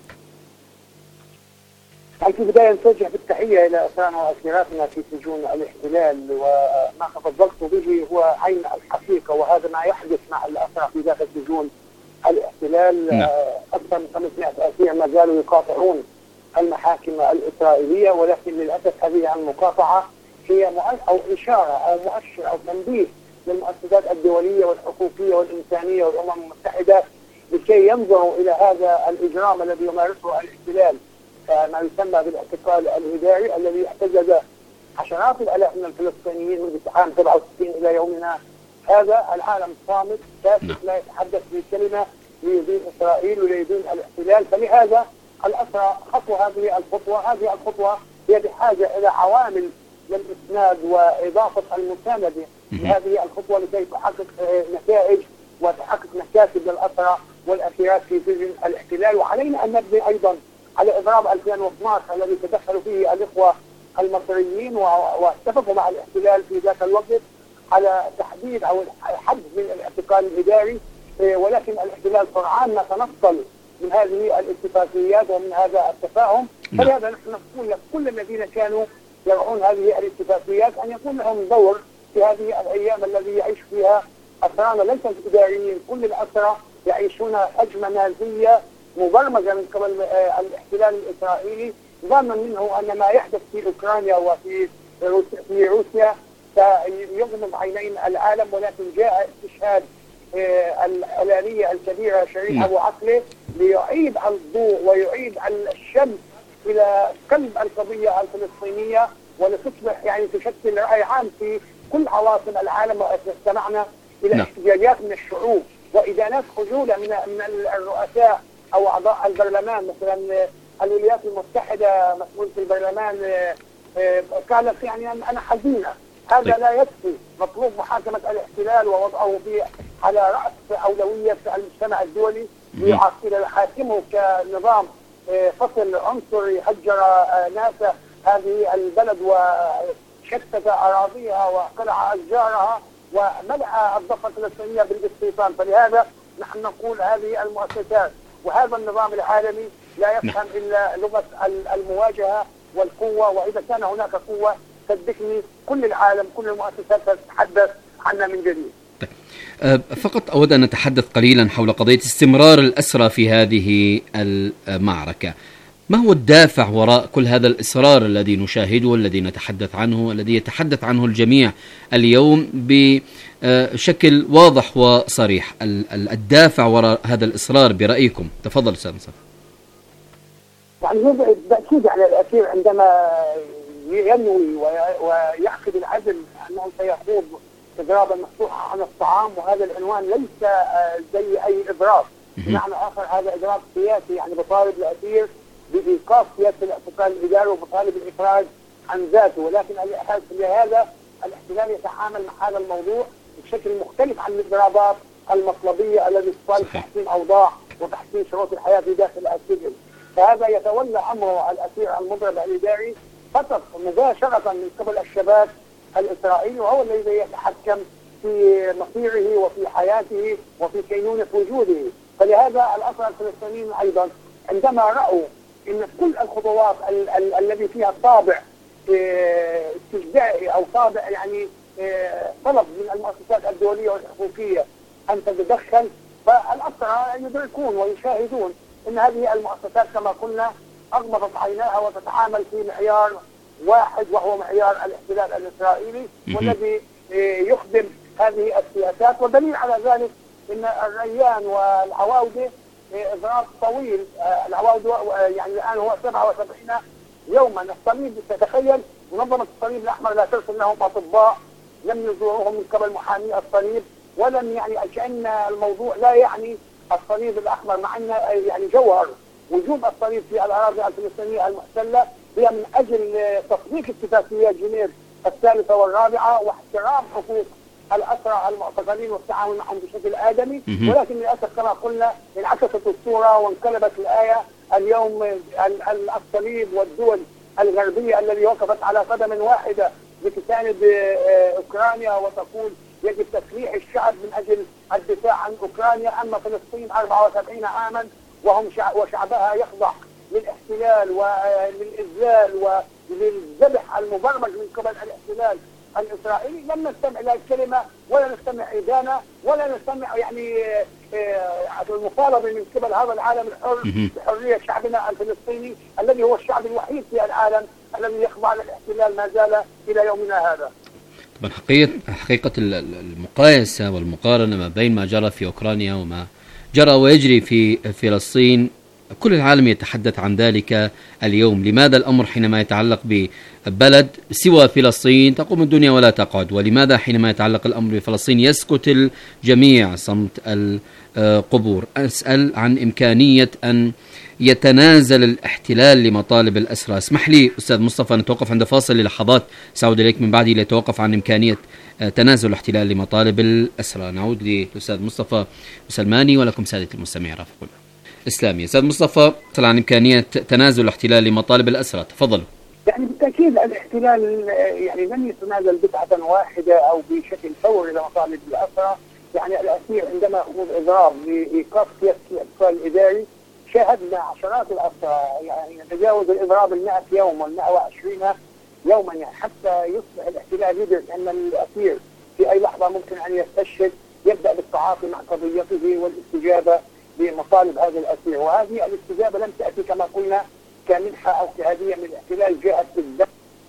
في البداية نتوجه بالتحية إلى أسرانا وأسيراتنا في سجون الاحتلال، وما تفضلت به هو عين الحقيقة، وهذا ما يحدث مع الأسرى في داخل سجون الاحتلال. أكثر من 500 أسير ما زالوا يقاطعون المحاكم الإسرائيلية، ولكن للأسف هذه المقاطعة هي أو إشارة أو مؤشر أو تنبيه للمؤسسات الدولية والحقوقية والإنسانية والأمم المتحدة لكي ينظروا إلى هذا الإجرام الذي يمارسه الاحتلال، ما يسمى بالاعتقال الإداري الذي احتجز عشرات الآلاف من الفلسطينيين منذ عام 67 إلى يومنا هذا. العالم صامت ساكت لا يتحدث بكلمة ليدين إسرائيل وليدين الاحتلال. فلهذا الأسرى خطوة هذه الخطوة هي بحاجة إلى عوامل للإسناد وإضافة المساندة لهذه الخطوة لكي تحقق نتائج وتحقق مكاسب للأسرى والأسيرات في سجن الاحتلال. وعلينا أن نبني أيضا على إضراب 2012 الذي تدخلوا فيه الإخوة المصريين واتفقوا مع الاحتلال في ذاك الوقت على تحديد أو حد من الاعتقال الإداري، ولكن الاحتلال سرعان ما تنصل من هذه الاتفاقيات ومن هذا التفاهم. فلهذا نحن نقول لكل الذين كانوا يرعون هذه الاتفاقيات أن يكون لهم دور في هذه الأيام الذي يعيش فيها أسرانا ليس الإداريين. كل الأسرى يعيشون هجمة نازية مبرمجة من قبل الاحتلال الإسرائيلي، ظنا منه أن ما يحدث في أوكرانيا وفي روسيا سيغمض عينين العالم، ولكن جاء استشهاد الآلية الكبيرة شريف أبو عقله ليعيد الضوء ويعيد الشمس إلى قلب القضية الفلسطينية، ولتصبح يعني تشكل رأي عام في كل عواصم العالم. واستمعنا إلى احتجاجات من الشعوب وإدانات خجولة من الرؤساء أو أعضاء البرلمان. مثلا الولايات المتحدة مسؤول في البرلمان قالت يعني أنا حزينة، هذا لا يكفي، مطلوب محاكمة الاحتلال ووضعه على رأس أولوية المجتمع الدولي ليحاكمه كنظام فصل عنصري هجر ناس هذه البلد وشتت أراضيها وقلع أشجارها وملأ الضفة الفلسطينية بالاستيطان. فلهذا نحن نقول هذه المؤسسات وهذا النظام العالمي لا يفهم إلا لغة المواجهة والقوة، وإذا كان هناك قوة صدقني كل العالم كل المؤسسات تتحدث عنها من جديد. فقط أود أن نتحدث قليلا حول قضية استمرار الأسرى في هذه المعركة. ما هو الدافع وراء كل هذا الإصرار الذي نشاهده والذي نتحدث عنه الذي يتحدث عنه الجميع اليوم بشكل واضح وصريح؟ الدافع وراء هذا الإصرار برأيكم؟ تفضل أستاذ نصر. يعني بالتأكيد على الأسير عندما ينوي ويعقد العزم أنه سيخوض إضرابا مفتوحا عن الطعام، وهذا العنوان ليس زي أي إضراب، بمعنى آخر هذا إضراب سياسي، يعني بطالب الأسير بإيقاف سياسة الاعتقال الإداري وبطالب الإخراج عن ذاته. ولكن لهذا الاحتلال يتعامل مع هذا الموضوع بشكل مختلف عن الإضرابات المطلبية التي تصل تحسين أوضاع وتحسين شروط الحياة في داخل السجن. فهذا يتولى أمره الأسير المضرب الإداري فقط مباشرة من قبل الشباب الإسرائيلي، وهو الذي يتحكم في مصيره وفي حياته وفي كينونة وجوده. فلهذا الأسرى الفلسطينيين أيضا عندما رأوا أن كل الخطوات الذي فيها طابع استجدائي أو طابع يعني طلب من المؤسسات الدولية والحقوقية أن تتدخل، فالأسرى يدركون ويشاهدون أن هذه المؤسسات كما قلنا أغمضت عيناها وتتعامل في معيار واحد وهو معيار الاحتلال الإسرائيلي والذي يخدم هذه السياسات. والدليل على ذلك أن الريان والعواودة إضراب طويل، العواودة يعني الآن هو 77 يوما. الصليب تتخيل منظمة الصليب الأحمر لا ترسل لهم أطباء، لم يزوروهم من قبل محامي الصليب، ولم يعني كأن الموضوع لا يعني الصليب الأحمر، مع أن يعني جوهر وجود الصليب في الأراضي الفلسطينية المحتلة هي من أجل تطبيق اتفاقيات جنيف الثالثة والرابعة واحترام حقوق الأسرى المعتقلين والتعامل معهم بشكل آدمي. ولكن للأسف كما قلنا انعكست الصورة وانقلبت الآية. اليوم الصليب والدول الغربية التي وقفت على قدم واحدة بتساند أوكرانيا وتقول يجب تسليح الشعب من أجل الدفاع عن أوكرانيا، أما فلسطين 74 عاما وشعبها يخضع للاحتلال وللإذلال وللذبح المبرمج من قبل الاحتلال الإسرائيلي. لم نستمع إلى الكلمة ولا نستمع إدانة ولا نستمع يعني المطالبة من قبل هذا العالم الحر بحرية شعبنا الفلسطيني الذي هو الشعب الوحيد في العالم الذي يخضع للاحتلال ما زال إلى يومنا هذا. طبعا حقيقة المقايسة والمقارنة ما بين ما جرى في أوكرانيا وما جرى ويجري في فلسطين، كل العالم يتحدث عن ذلك اليوم. لماذا الأمر حينما يتعلق ببلد سوى فلسطين تقوم الدنيا ولا تقعد؟ ولماذا حينما يتعلق الأمر بفلسطين يسكت الجميع صمت القبور؟ أسأل عن إمكانية أن يتنازل الاحتلال لمطالب الأسرى. اسمح لي أستاذ مصطفى نتوقف عند فاصل للحظات، سأعود إليك من بعده ليتوقف عن إمكانية تنازل الاحتلال لمطالب الأسرى. نعود للأستاذ مصطفى سلماني ولكم سادة المستمعين رافقون إسلامي. أستاذ مصطفى سأل عن إمكانية تنازل الاحتلال لمطالب الأسرى، تفضلوا. يعني بالتأكيد الاحتلال يعني لن يتنازل دفعة واحدة أو بشكل فوري لمطالب الأسرى. يعني الأسير عندما يخوض إضراب لإيقاف سياسة الاعتصام الإداري شاهدنا عشرات الأسرى يعني يتجاوز الإضراب 100 يوم وال 120 يوما، يعني حتى يصبح الاحتلال يدرك أن الأسير في أي لحظة ممكن أن يستشهد، يبدأ بالتعاطي مع قضيته والاستجابة لمطالب هذا الأسير. وهذه الاستجابة لم تأتي كما قلنا كمنحة أو كهدية من الاحتلال، جاءت بالدم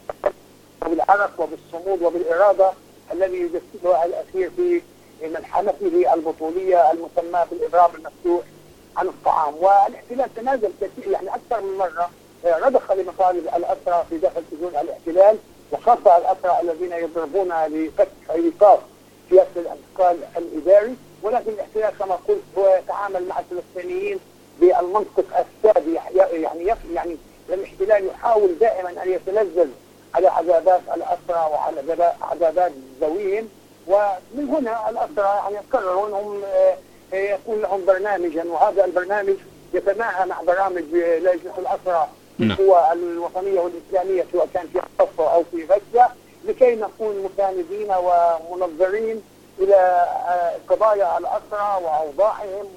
وبالعرق وبالصمود وبالإرادة الذي يجسدها الأسير في ملحمته البطولية المسماة بالإضراب المفتوح عن الطعام. والاحتلال تنازل كثير يعني أكثر من مرة، رضخ لمطالب الأسرى في داخل سجون الاحتلال، وخاصة الأسرى الذين يضربون لفتح إيقاف سياسة الانتقال الإداري. ولكن الاحتلال كما قلت هو يتعامل مع الفلسطينيين بالمنطق السادي، يعني الاحتلال يحاول دائما أن يتلذذ على عذابات الأسرى وعلى عذابات ذويهم، ومن هنا الأسرى يعني يقررون أنهم يكون لهم برنامجا، وهذا البرنامج يتماهى مع برامج لجنة الأسرى القوى الوطنية والإسلامية سواء كان في الصفة أو في غزة، لكي نكون مساندين ومنظرين إلى قضايا الأسرى وأوضاعهم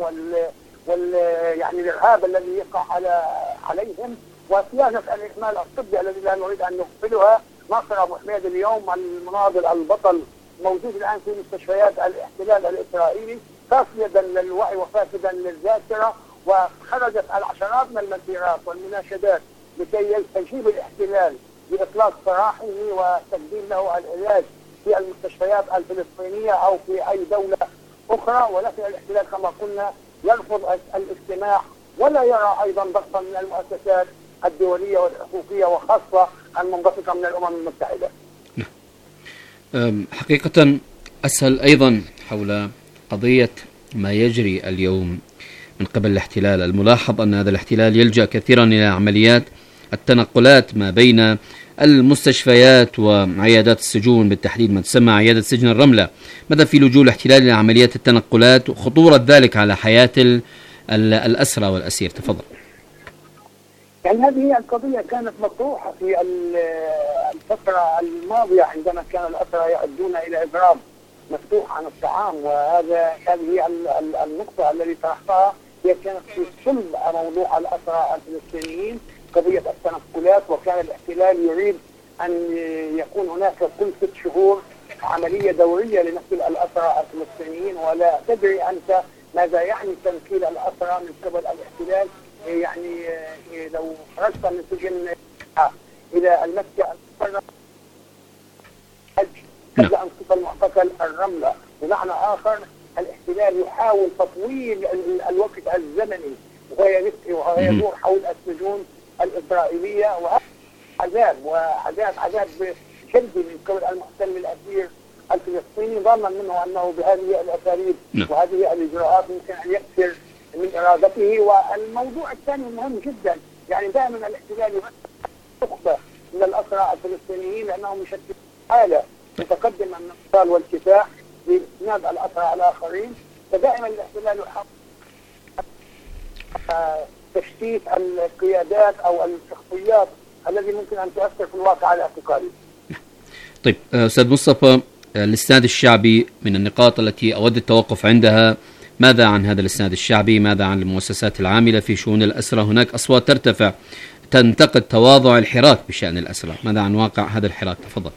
يعني الإرهاب الذي يقع عليهم وصيانة الإهمال الطبي الذي لا نريد أن نغفلها. ناصر أبو حميد اليوم المناضل البطل موجود الآن في مستشفيات الاحتلال الإسرائيلي فاسدا للوعي وفاسدا للذاكرة، وخرجت العشرات من المسيرات والمناشدات لكي يستجيب الاحتلال بإطلاق سراحه وتقديم له العلاج في المستشفيات الفلسطينية أو في أي دولة أخرى. ولكن الاحتلال كما قلنا يرفض الاستماع ولا يرى أيضا ضغطا من المؤسسات الدولية والحقوقية وخاصة المنبثقة من الأمم المتحدة. حقيقة أسأل أيضا حول قضية ما يجري اليوم من قبل الاحتلال. الملاحظ أن هذا الاحتلال يلجأ كثيرا إلى عمليات التنقلات ما بين المستشفيات وعيادات السجون، بالتحديد ما تسمى عيادة سجن الرملة. ماذا في لجوء الاحتلال إلى عمليات التنقلات وخطورة ذلك على حياة الأسرى والأسير؟ تفضل. يعني هذه القضية كانت مطروحة في الفترة الماضية عندما كان الأسرى يعدون إلى إضراب مفتوح عن الطعام، هذه النقطة التي طرحتها هي كانت في صلب موضوع الأسرى الفلسطينيين، قضية التنقلات. وكان الاحتلال يريد أن يكون هناك كل 6 شهور عملية دورية لنقل الأسرى الفلسطينيين. ولا تدري أنت ماذا يعني تنقيل الأسرى من قبل الاحتلال. يعني لو خرجت من سجن إلى المسجد قبل أن تصل معتقل الرملة، بمعنى آخر الاحتلال يحاول تطويل الوقت الزمني ويدور حول السجون الإسرائيلية، وهذا عذاب جلدي من قبل المحتل الأسير الفلسطيني، ظنا منه أنه بهذه الأساليب وهذه الإجراءات ممكن أن يكسر من إرادته. والموضوع الثاني مهم جدا، يعني دائما الاحتلال يخطئ من الأسرى الفلسطينيين لأنهم يشكلون حالة متقدمة من القتال والكفاح لإسناد الأسرى الآخرين، فدائما الاحتلال يحاول تشتيت القيادات أو الشخصيات الذي ممكن أن تؤثر في الواقع الاعتقالي. طيب أستاذ مصطفى، الإسناد الشعبي من النقاط التي أود التوقف عندها. ماذا عن هذا الإسناد الشعبي؟ ماذا عن المؤسسات العاملة في شؤون الأسرى؟ هناك أصوات ترتفع تنتقد تواضع الحراك بشأن الأسرى، ماذا عن واقع هذا الحراك؟ تفضل.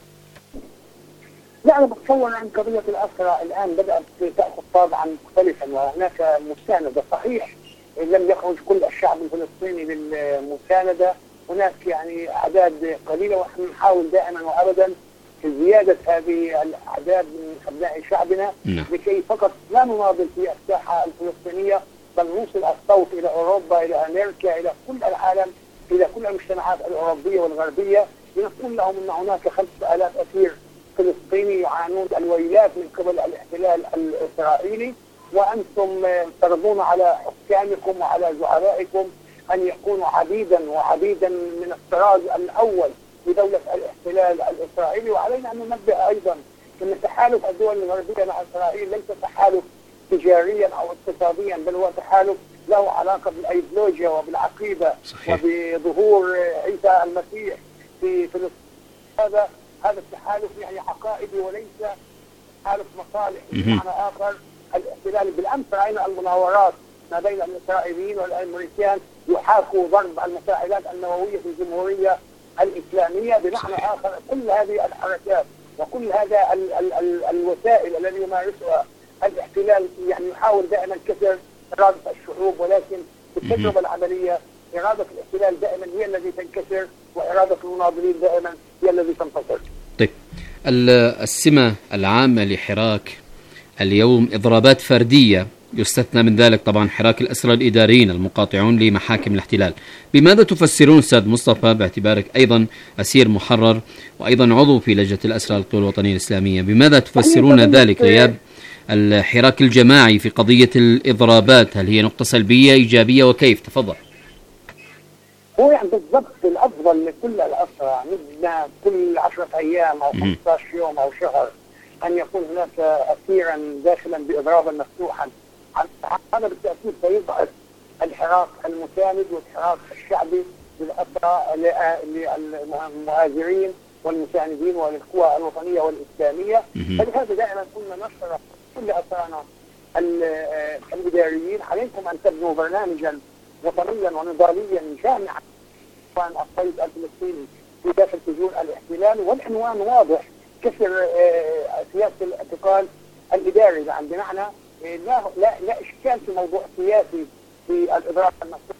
لا، أنا بتصور أن قضية الأسرى الآن بدأت تأخذ طابعا مختلفا، وهناك مساندة. صحيح لم يخرج كل الشعب الفلسطيني للمساندة، هناك يعني أعداد قليلة، ونحن نحاول دائما وأبدا في الزيادة وجودت هذه الأعداد من أبناء شعبنا لكي فقط لا نناضل في الساحة الفلسطينية، بل نوصل الصوت إلى أوروبا، إلى أمريكا، إلى كل العالم، إلى كل المجتمعات الأوروبية والغربية، لنقول لهم أن هناك 5000 أسير فلسطيني يعانون الويلات من قبل الاحتلال الإسرائيلي، وأنتم ترضون على حكامكم وعلى زعمائكم أن يكونوا عبيدا من الطراز الأول لدولة الاحتلال الإسرائيلي. وعلينا أن ننبه أيضا أن تحالف الدول الغربية مع إسرائيل ليس تحالف تجاريا أو اقتصاديا، بل هو تحالف له علاقة بالأيديولوجيا وبالعقيدة وبظهور عيسى المسيح في فلسطين. هذا التحالف يعني عقائدي وليس تحالف مصالح. بمعنى آخر الاحتلال بالأمس رأينا المناورات ما بين الإسرائيليين والأمريكان يحاكوا ضرب المفاعلات النووية في الجمهورية الإسلامية. بمعنى آخر كل هذه الحركات وكل هذا الوسائل التي يمارسها الاحتلال يعني يحاول دائما كسر إرادة الشعوب، ولكن في التجربة العملية إرادة الاحتلال دائما هي التي تنكسر، وإرادة المناضلين دائما هي التي تنتصر. طيب، السمة العامة لحراك اليوم إضرابات فردية، يستثنى من ذلك طبعا حراك الأسرى الإداريين المقاطعون لمحاكم الاحتلال. بماذا تفسرون أستاذ مصطفى باعتبارك أيضا أسير محرر وأيضا عضو في لجنة الأسرى للقوى الوطنية الإسلامية، بماذا تفسرون ذلك غياب الحراك الجماعي في قضية الإضرابات؟ هل هي نقطة سلبية إيجابية وكيف؟ تفضل. هو يعني بالضبط الأفضل لكل الأسرى مثل كل 10 أيام أو 15 يوم أو شهر أن يكون هناك أسيرا داخلا بإضرابا مفتوحا. هذا بالتأكيد سيضعف الحراك المساند والحراك الشعبي للأسرى للمهاجرين والمساندين وللقوى الوطنية والإسلامية. فلهذا دائما كنا نشرح كل أسرانا الإداريين عليكم أن تبنوا برنامجا وطنيا ونضاليا جامعا عن الصيد الفلسطيني في داخل سجون الاحتلال، والعنوان واضح: كسر سياسة الاعتقال الإداري. يعني بمعنى لا إشكال في موضوع سياسي في الإضراب المفتوح.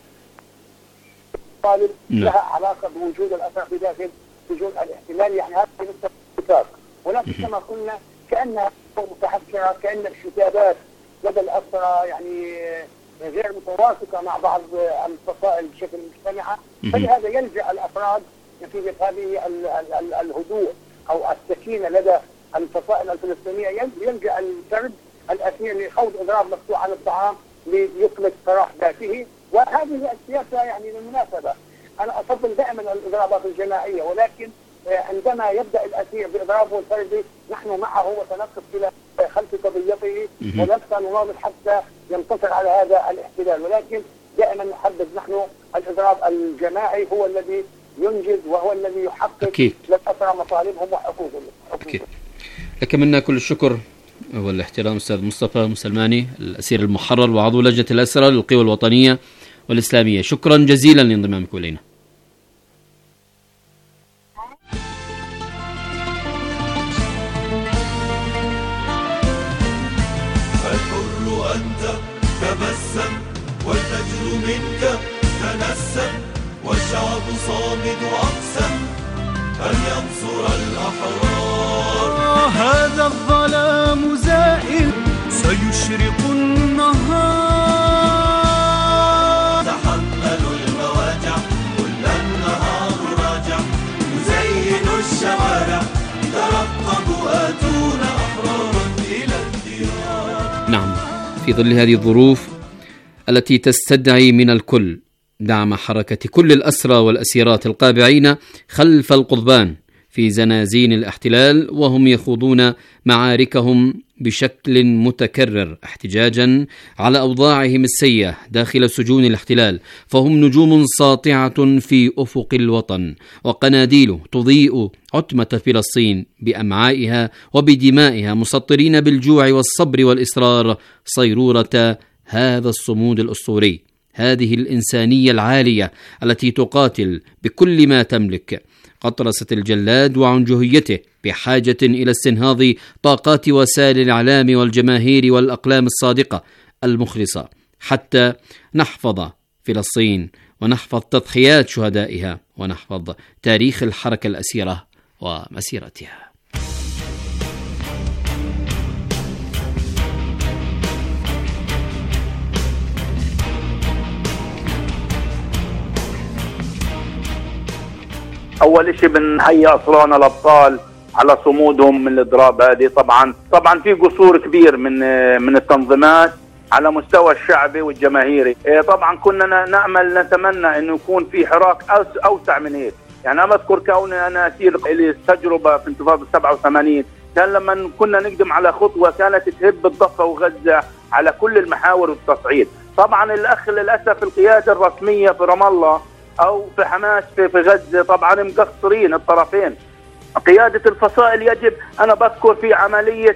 طالب لها علاقة بوجود الأسرى في داخل سجون الاحتلال، يعني هذا نقطة اتفاق. ولكن كما قلنا كأنها متحفرة، كأن الشتابات لدى الأسرى يعني غير متوافقة مع بعض الفصائل بشكل مجتمعة. فلهذا يلجأ الأفراد نتيجة هذه الهدوء أو السكينة لدى الفصائل الفلسطينية، يلجأ الفرد الأسير لخوض إضراب مفتوح عن الطعام ليطلق سراح ذاته. وهذه السياسة يعني بالمناسبة أنا أفضل دائما الإضرابات الجماعية، ولكن عندما يبدأ الأسير بإضرابه الفردي نحن معه وتنقف إلى خلف قضيته ونبقى نناضل حتى ينتصر على هذا الاحتلال. ولكن دائما نحدد نحن الإضراب الجماعي هو الذي ينجز وهو الذي يحقق للأسرى مطالبهم وحقوقهم. لك منا كل الشكر والاحترام أستاذ مصطفى مسلماني، الأسير المحرر وعضو لجنة الأسرى للقوى الوطنية والإسلامية. شكرا جزيلا لانضمامكم إلينا. الحر أنت تبسم والفجر منك تنسم، والشعب صامد أقسم أن ينصر الأحرار. هذا الظلام زائل سيشرق النهار، تحملوا المواجع كل النهار راجع، يزين الشوارع ترقبوا آتونا أحرارا إلى الديار. نعم، في ظل هذه الظروف التي تستدعي من الكل دعم حركة كل الأسرى والأسيرات القابعين خلف القضبان في زنازين الاحتلال، وهم يخوضون معاركهم بشكل متكرر احتجاجا على أوضاعهم السيئة داخل سجون الاحتلال، فهم نجوم ساطعة في أفق الوطن وقناديل تضيء عتمة فلسطين بأمعائها وبدمائها، مسطرين بالجوع والصبر والإصرار صيرورة هذا الصمود الأسطوري، هذه الإنسانية العالية التي تقاتل بكل ما تملك. قطرسة الجلاد وعنجهيته بحاجة إلى استنهاض طاقات وسائل الإعلام والجماهير والأقلام الصادقة المخلصة حتى نحفظ فلسطين ونحفظ تضحيات شهدائها ونحفظ تاريخ الحركة الأسيرة ومسيرتها. أول شيء بنحيي أسرانا الأبطال على صمودهم من الإضراب هذه. طبعا في قصور كبير من التنظيمات على مستوى الشعبي والجماهيري. طبعا كنا نتمنى انه يكون في حراك اوسع من هيك. يعني انا اذكر كوني انا اسير لي تجربه في انتفاضه 87، كان لما كنا نقدم على خطوه كانت تهب الضفه وغزه على كل المحاور والتصعيد. طبعا الاخ للاسف القياده الرسميه في رام الله او في حماس في غزه طبعا مقصرين الطرفين. قياده الفصائل يجب، انا بذكر في عمليه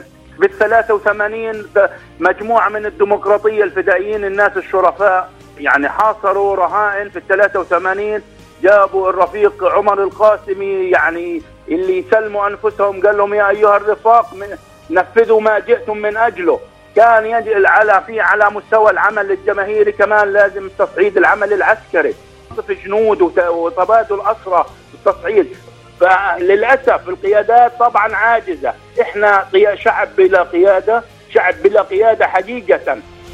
بال83 مجموعة من الديمقراطية الفدائيين الناس الشرفاء يعني حاصروا رهائن في 83، جابوا الرفيق عمر القاسمي يعني اللي يسلموا أنفسهم، قال لهم يا أيها الرفاق نفذوا ما جئتم من أجله. كان يجب على مستوى العمل الجماهيري كمان لازم تصعيد العمل العسكري، في جنود وتبادل أسرى والتصعيد. فللأسف القيادات طبعا عاجزة. احنا شعب بلا قيادة، شعب بلا قيادة حقيقة.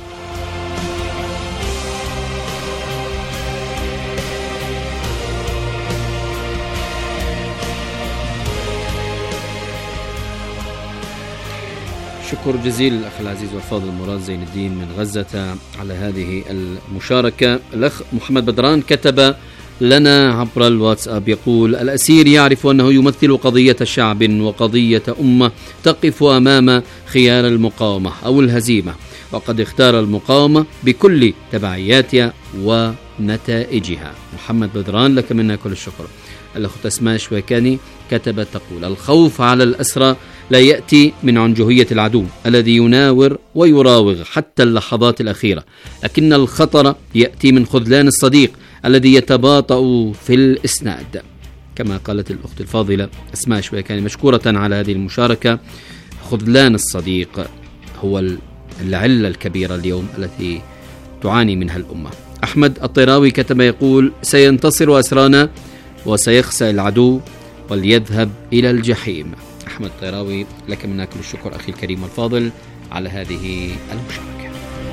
شكر جزيل الأخ العزيز والفاضل مراد زين الدين من غزة على هذه المشاركة. الأخ محمد بدران كتب لنا عبر الواتساب يقول: الأسير يعرف أنه يمثل قضية شعب وقضية أمة تقف أمام خيار المقاومة أو الهزيمة، وقد اختار المقاومة بكل تبعياتها ونتائجها. محمد بدران لك منا كل الشكر. الأخت أسماء شويكاني كتبت تقول: الخوف على الأسرى لا يأتي من عنجهية العدو الذي يناور ويراوغ حتى اللحظات الأخيرة، لكن الخطر يأتي من خذلان الصديق الذي يتباطأ في الإسناد. كما قالت الأخت الفاضلة أسماء شويكاني مشكورة على هذه المشاركة، خذلان الصديق هو العلة الكبيرة اليوم التي تعاني منها الأمة. أحمد الطيراوي كتب يقول: سينتصر أسرانا وسيخسأ العدو وليذهب إلى الجحيم. أحمد الطيراوي لك منا كل الشكر أخي الكريم والفاضل على هذه المشاركة.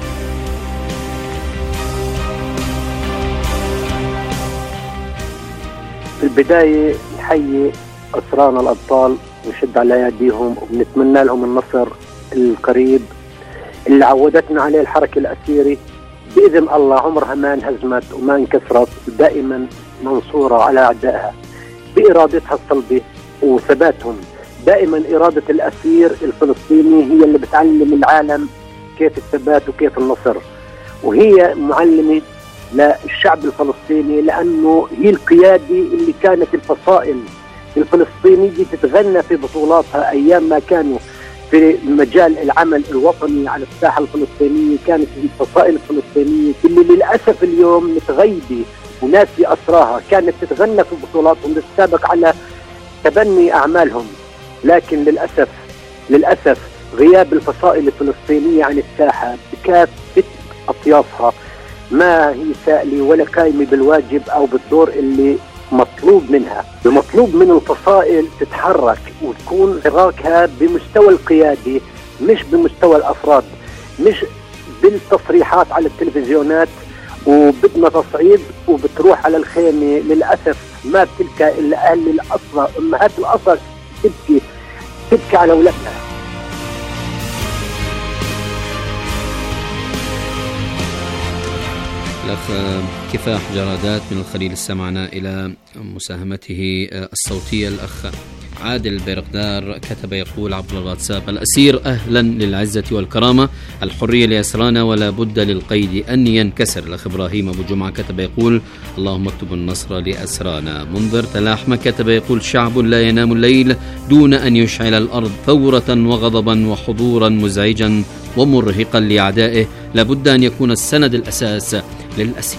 في البداية نحيي أسرانا الأبطال ونشد على يديهم وبنتمنى لهم النصر القريب اللي عودتنا عليه الحركة الأسيري. بإذن الله عمرها ما انهزمت وما انكسرت، دائما منصورة على أعدائها بإرادتها الصلبة وثباتهم. دائما إرادة الأسير الفلسطيني هي اللي بتعلم العالم كيف الثبات وكيف النصر، وهي معلمة للشعب الفلسطيني، لأنه هي القيادة اللي كانت الفصائل الفلسطينية تتغنى في بطولاتها أيام ما كانوا في مجال العمل الوطني على الساحة الفلسطينية. كانت الفصائل الفلسطينية اللي للأسف اليوم متغيبة وناس بأسراها كانت تتغنى في بطولاتهم، تتسابق على تبني أعمالهم. لكن للأسف غياب الفصائل الفلسطينية عن الساحة بكافة أطيافها ما هي سائلة ولا قايمة بالواجب أو بالدور اللي مطلوب منها. المطلوب من الفصائل تتحرك وتكون حراكها بمستوى القيادة مش بمستوى الأفراد، مش بالتصريحات على التلفزيونات وبدنا تصعيد وبتروح على الخيمة. للأسف ما بتلقى إلا أهل الأسرى، أمهات الأسرى تبكي على أولادها. الأخ كفاح جرادات من الخليل استمعنا إلى مساهمته الصوتية. الأخ عادل بيرقدار كتب يقول عبر الواتساب: الأسير أهلا للعزة والكرامة، الحرية لأسرانا ولا بد للقيد أن ينكسر. الأخ إبراهيم أبو جمعة كتب يقول: اللهم اكتب النصر لأسرانا. منذر تلاحمة كتب يقول: شعب لا ينام الليل دون أن يشعل الأرض ثورة وغضبا وحضورا مزعجا ومرهقا لأعدائه، لابد أن يكون السند الأساس للأسير.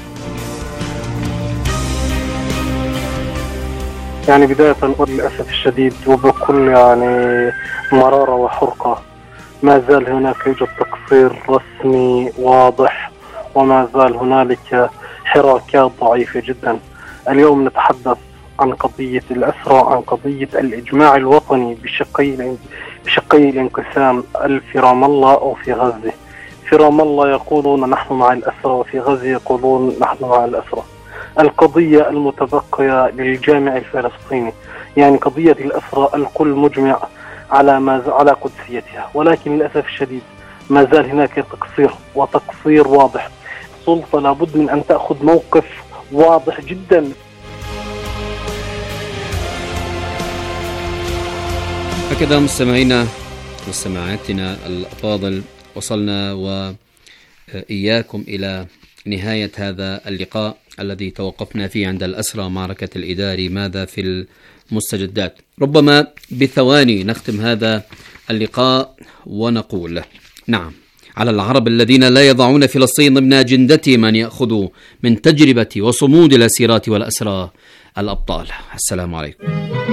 يعني بداية للأسف الشديد وبكل مرارة وحرقة ما زال هناك يوجد تقصير رسمي واضح، وما زال هنالك حراكات ضعيفة جدا. اليوم نتحدث عن قضية الأسرى، عن قضية الإجماع الوطني بشقي الانقسام في رام الله أو في غزة. في رام الله يقولون نحن مع الأسرى، وفي غزة يقولون نحن مع الأسرى. القضية المتبقية للجامع الفلسطيني، يعني قضية الأسرى الكل مجمع على قدسيتها، ولكن للأسف الشديد ما زال هناك تقصير وتقصير واضح. السلطة لابد من أن تأخذ موقف واضح جدا. هكذا مستمعينا مستمعاتنا الأفاضل، وصلنا وإياكم إلى نهاية هذا اللقاء الذي توقفنا فيه عند الأسرى معركة الإداري. ماذا في المستجدات؟ ربما بثواني نختم هذا اللقاء ونقول: نعم، على العرب الذين لا يضعون فلسطين ضمن أجندتهم أن يأخذوا من تجربة وصمود الأسيرات والأسرى الأبطال. السلام عليكم.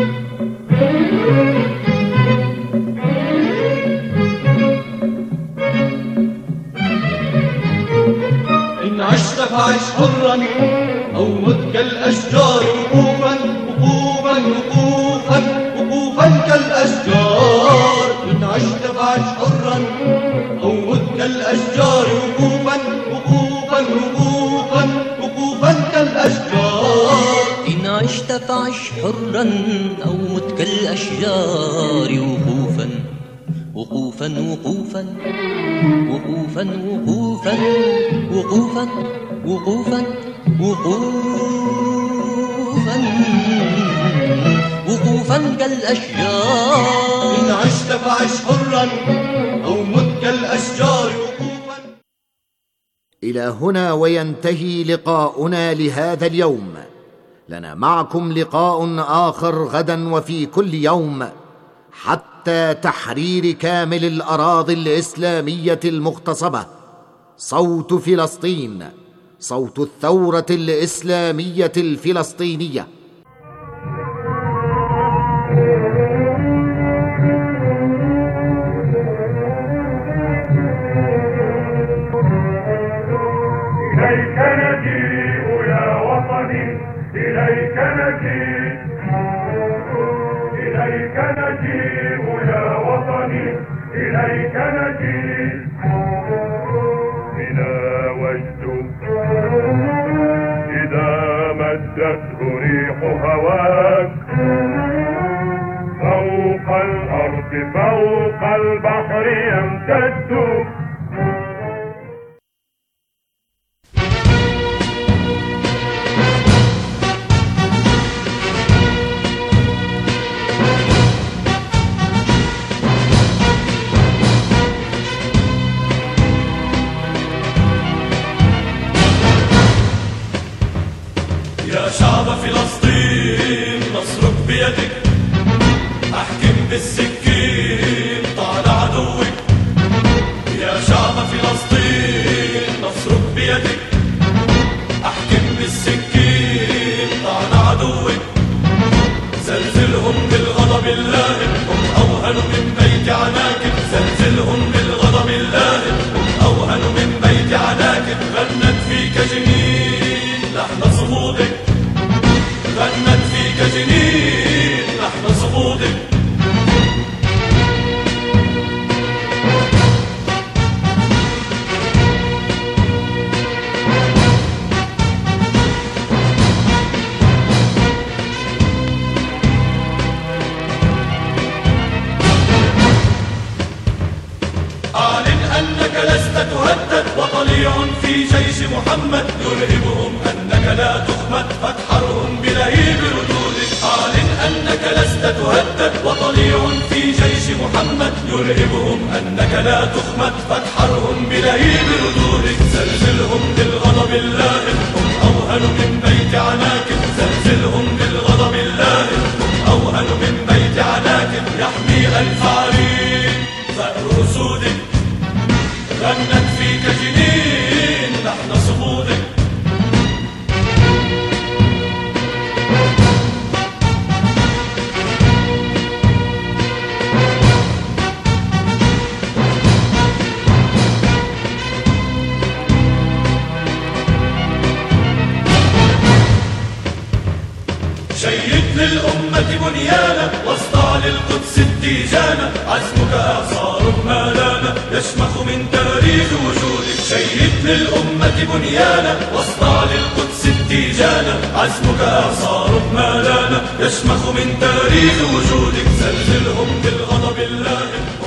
إن عشت فعش حرا أو مت كالأشجار وقوفا وقوفا وقوفا وقوفا كالأشجار. إن عشت فعش حرا أو مت كالأشجار وقوفا وقوفا وقوفا وقوفا كالأشجار. إن عشت فعش حرا أو مت كالأشجار وقوفا وقوفا وقوفا وقوفا وقوفا وقوفا وقوفا وقوفا وقوفا كالأشجار. إن عشت فعش حرا أو مت كالأشجار وقوفا. إلى هنا وينتهي لقاؤنا لهذا اليوم. لنا معكم لقاء آخر غدا وفي كل يوم حتى تحرير كامل الأراضي الإسلامية المغتصبة. صوت فلسطين، صوت الثورة الإسلامية الفلسطينية. إليك نجيء يا وطني، إليك نجيء، إليك نجيء يا وطني، إليك نجيء. بنا وجد إذا مدته ريح هواك فوق الأرض فوق البحر يمتد. شعب فلسطين نصرك بيدك، احكم بالسكين طال عدوك. يا شعب فلسطين نصرك بيدك، احكم بالسكين طال عدوك. زلزلهم بالغضب اللائم، هم اوهن من بيت عناكب. زلزلهم بالغضب اللائم، هم اوهن من بيت عناكب. غنت فيك جنين لحن صمودك، غنت فيك جنين لحن صمودك. أعلن أنك لست تهدد، وطليع في جيش محمد يرهبهم أنك لا تخمد، فتحرهم بلهيب ردودك. أعلن أنك لست تهدد، وطليع في جيش محمد يرهبهم أنك لا تخمد، فتحرهم بلهيب ردودك. زلزلهم بالغضب اللائم، هم أوهن من بيت عناكب. زلزلهم بالغضب اللائم، هم أوهن من بيت عناكب. يحمي ألف عرين ثأر أسودك، غنت فيك جنين لحن صمودك. شيد للأمة بنيانا، واصدع للقدس التيجانا. عزمك إعصار ما لانا، يشمخ من تاريخ وجودك. شيد للأمة بنيانا واصنع للقدس التيجانا، عزمك إعصار مالانا يشمخ من تاريخ وجودك. زلزلهم بالغضب اللائم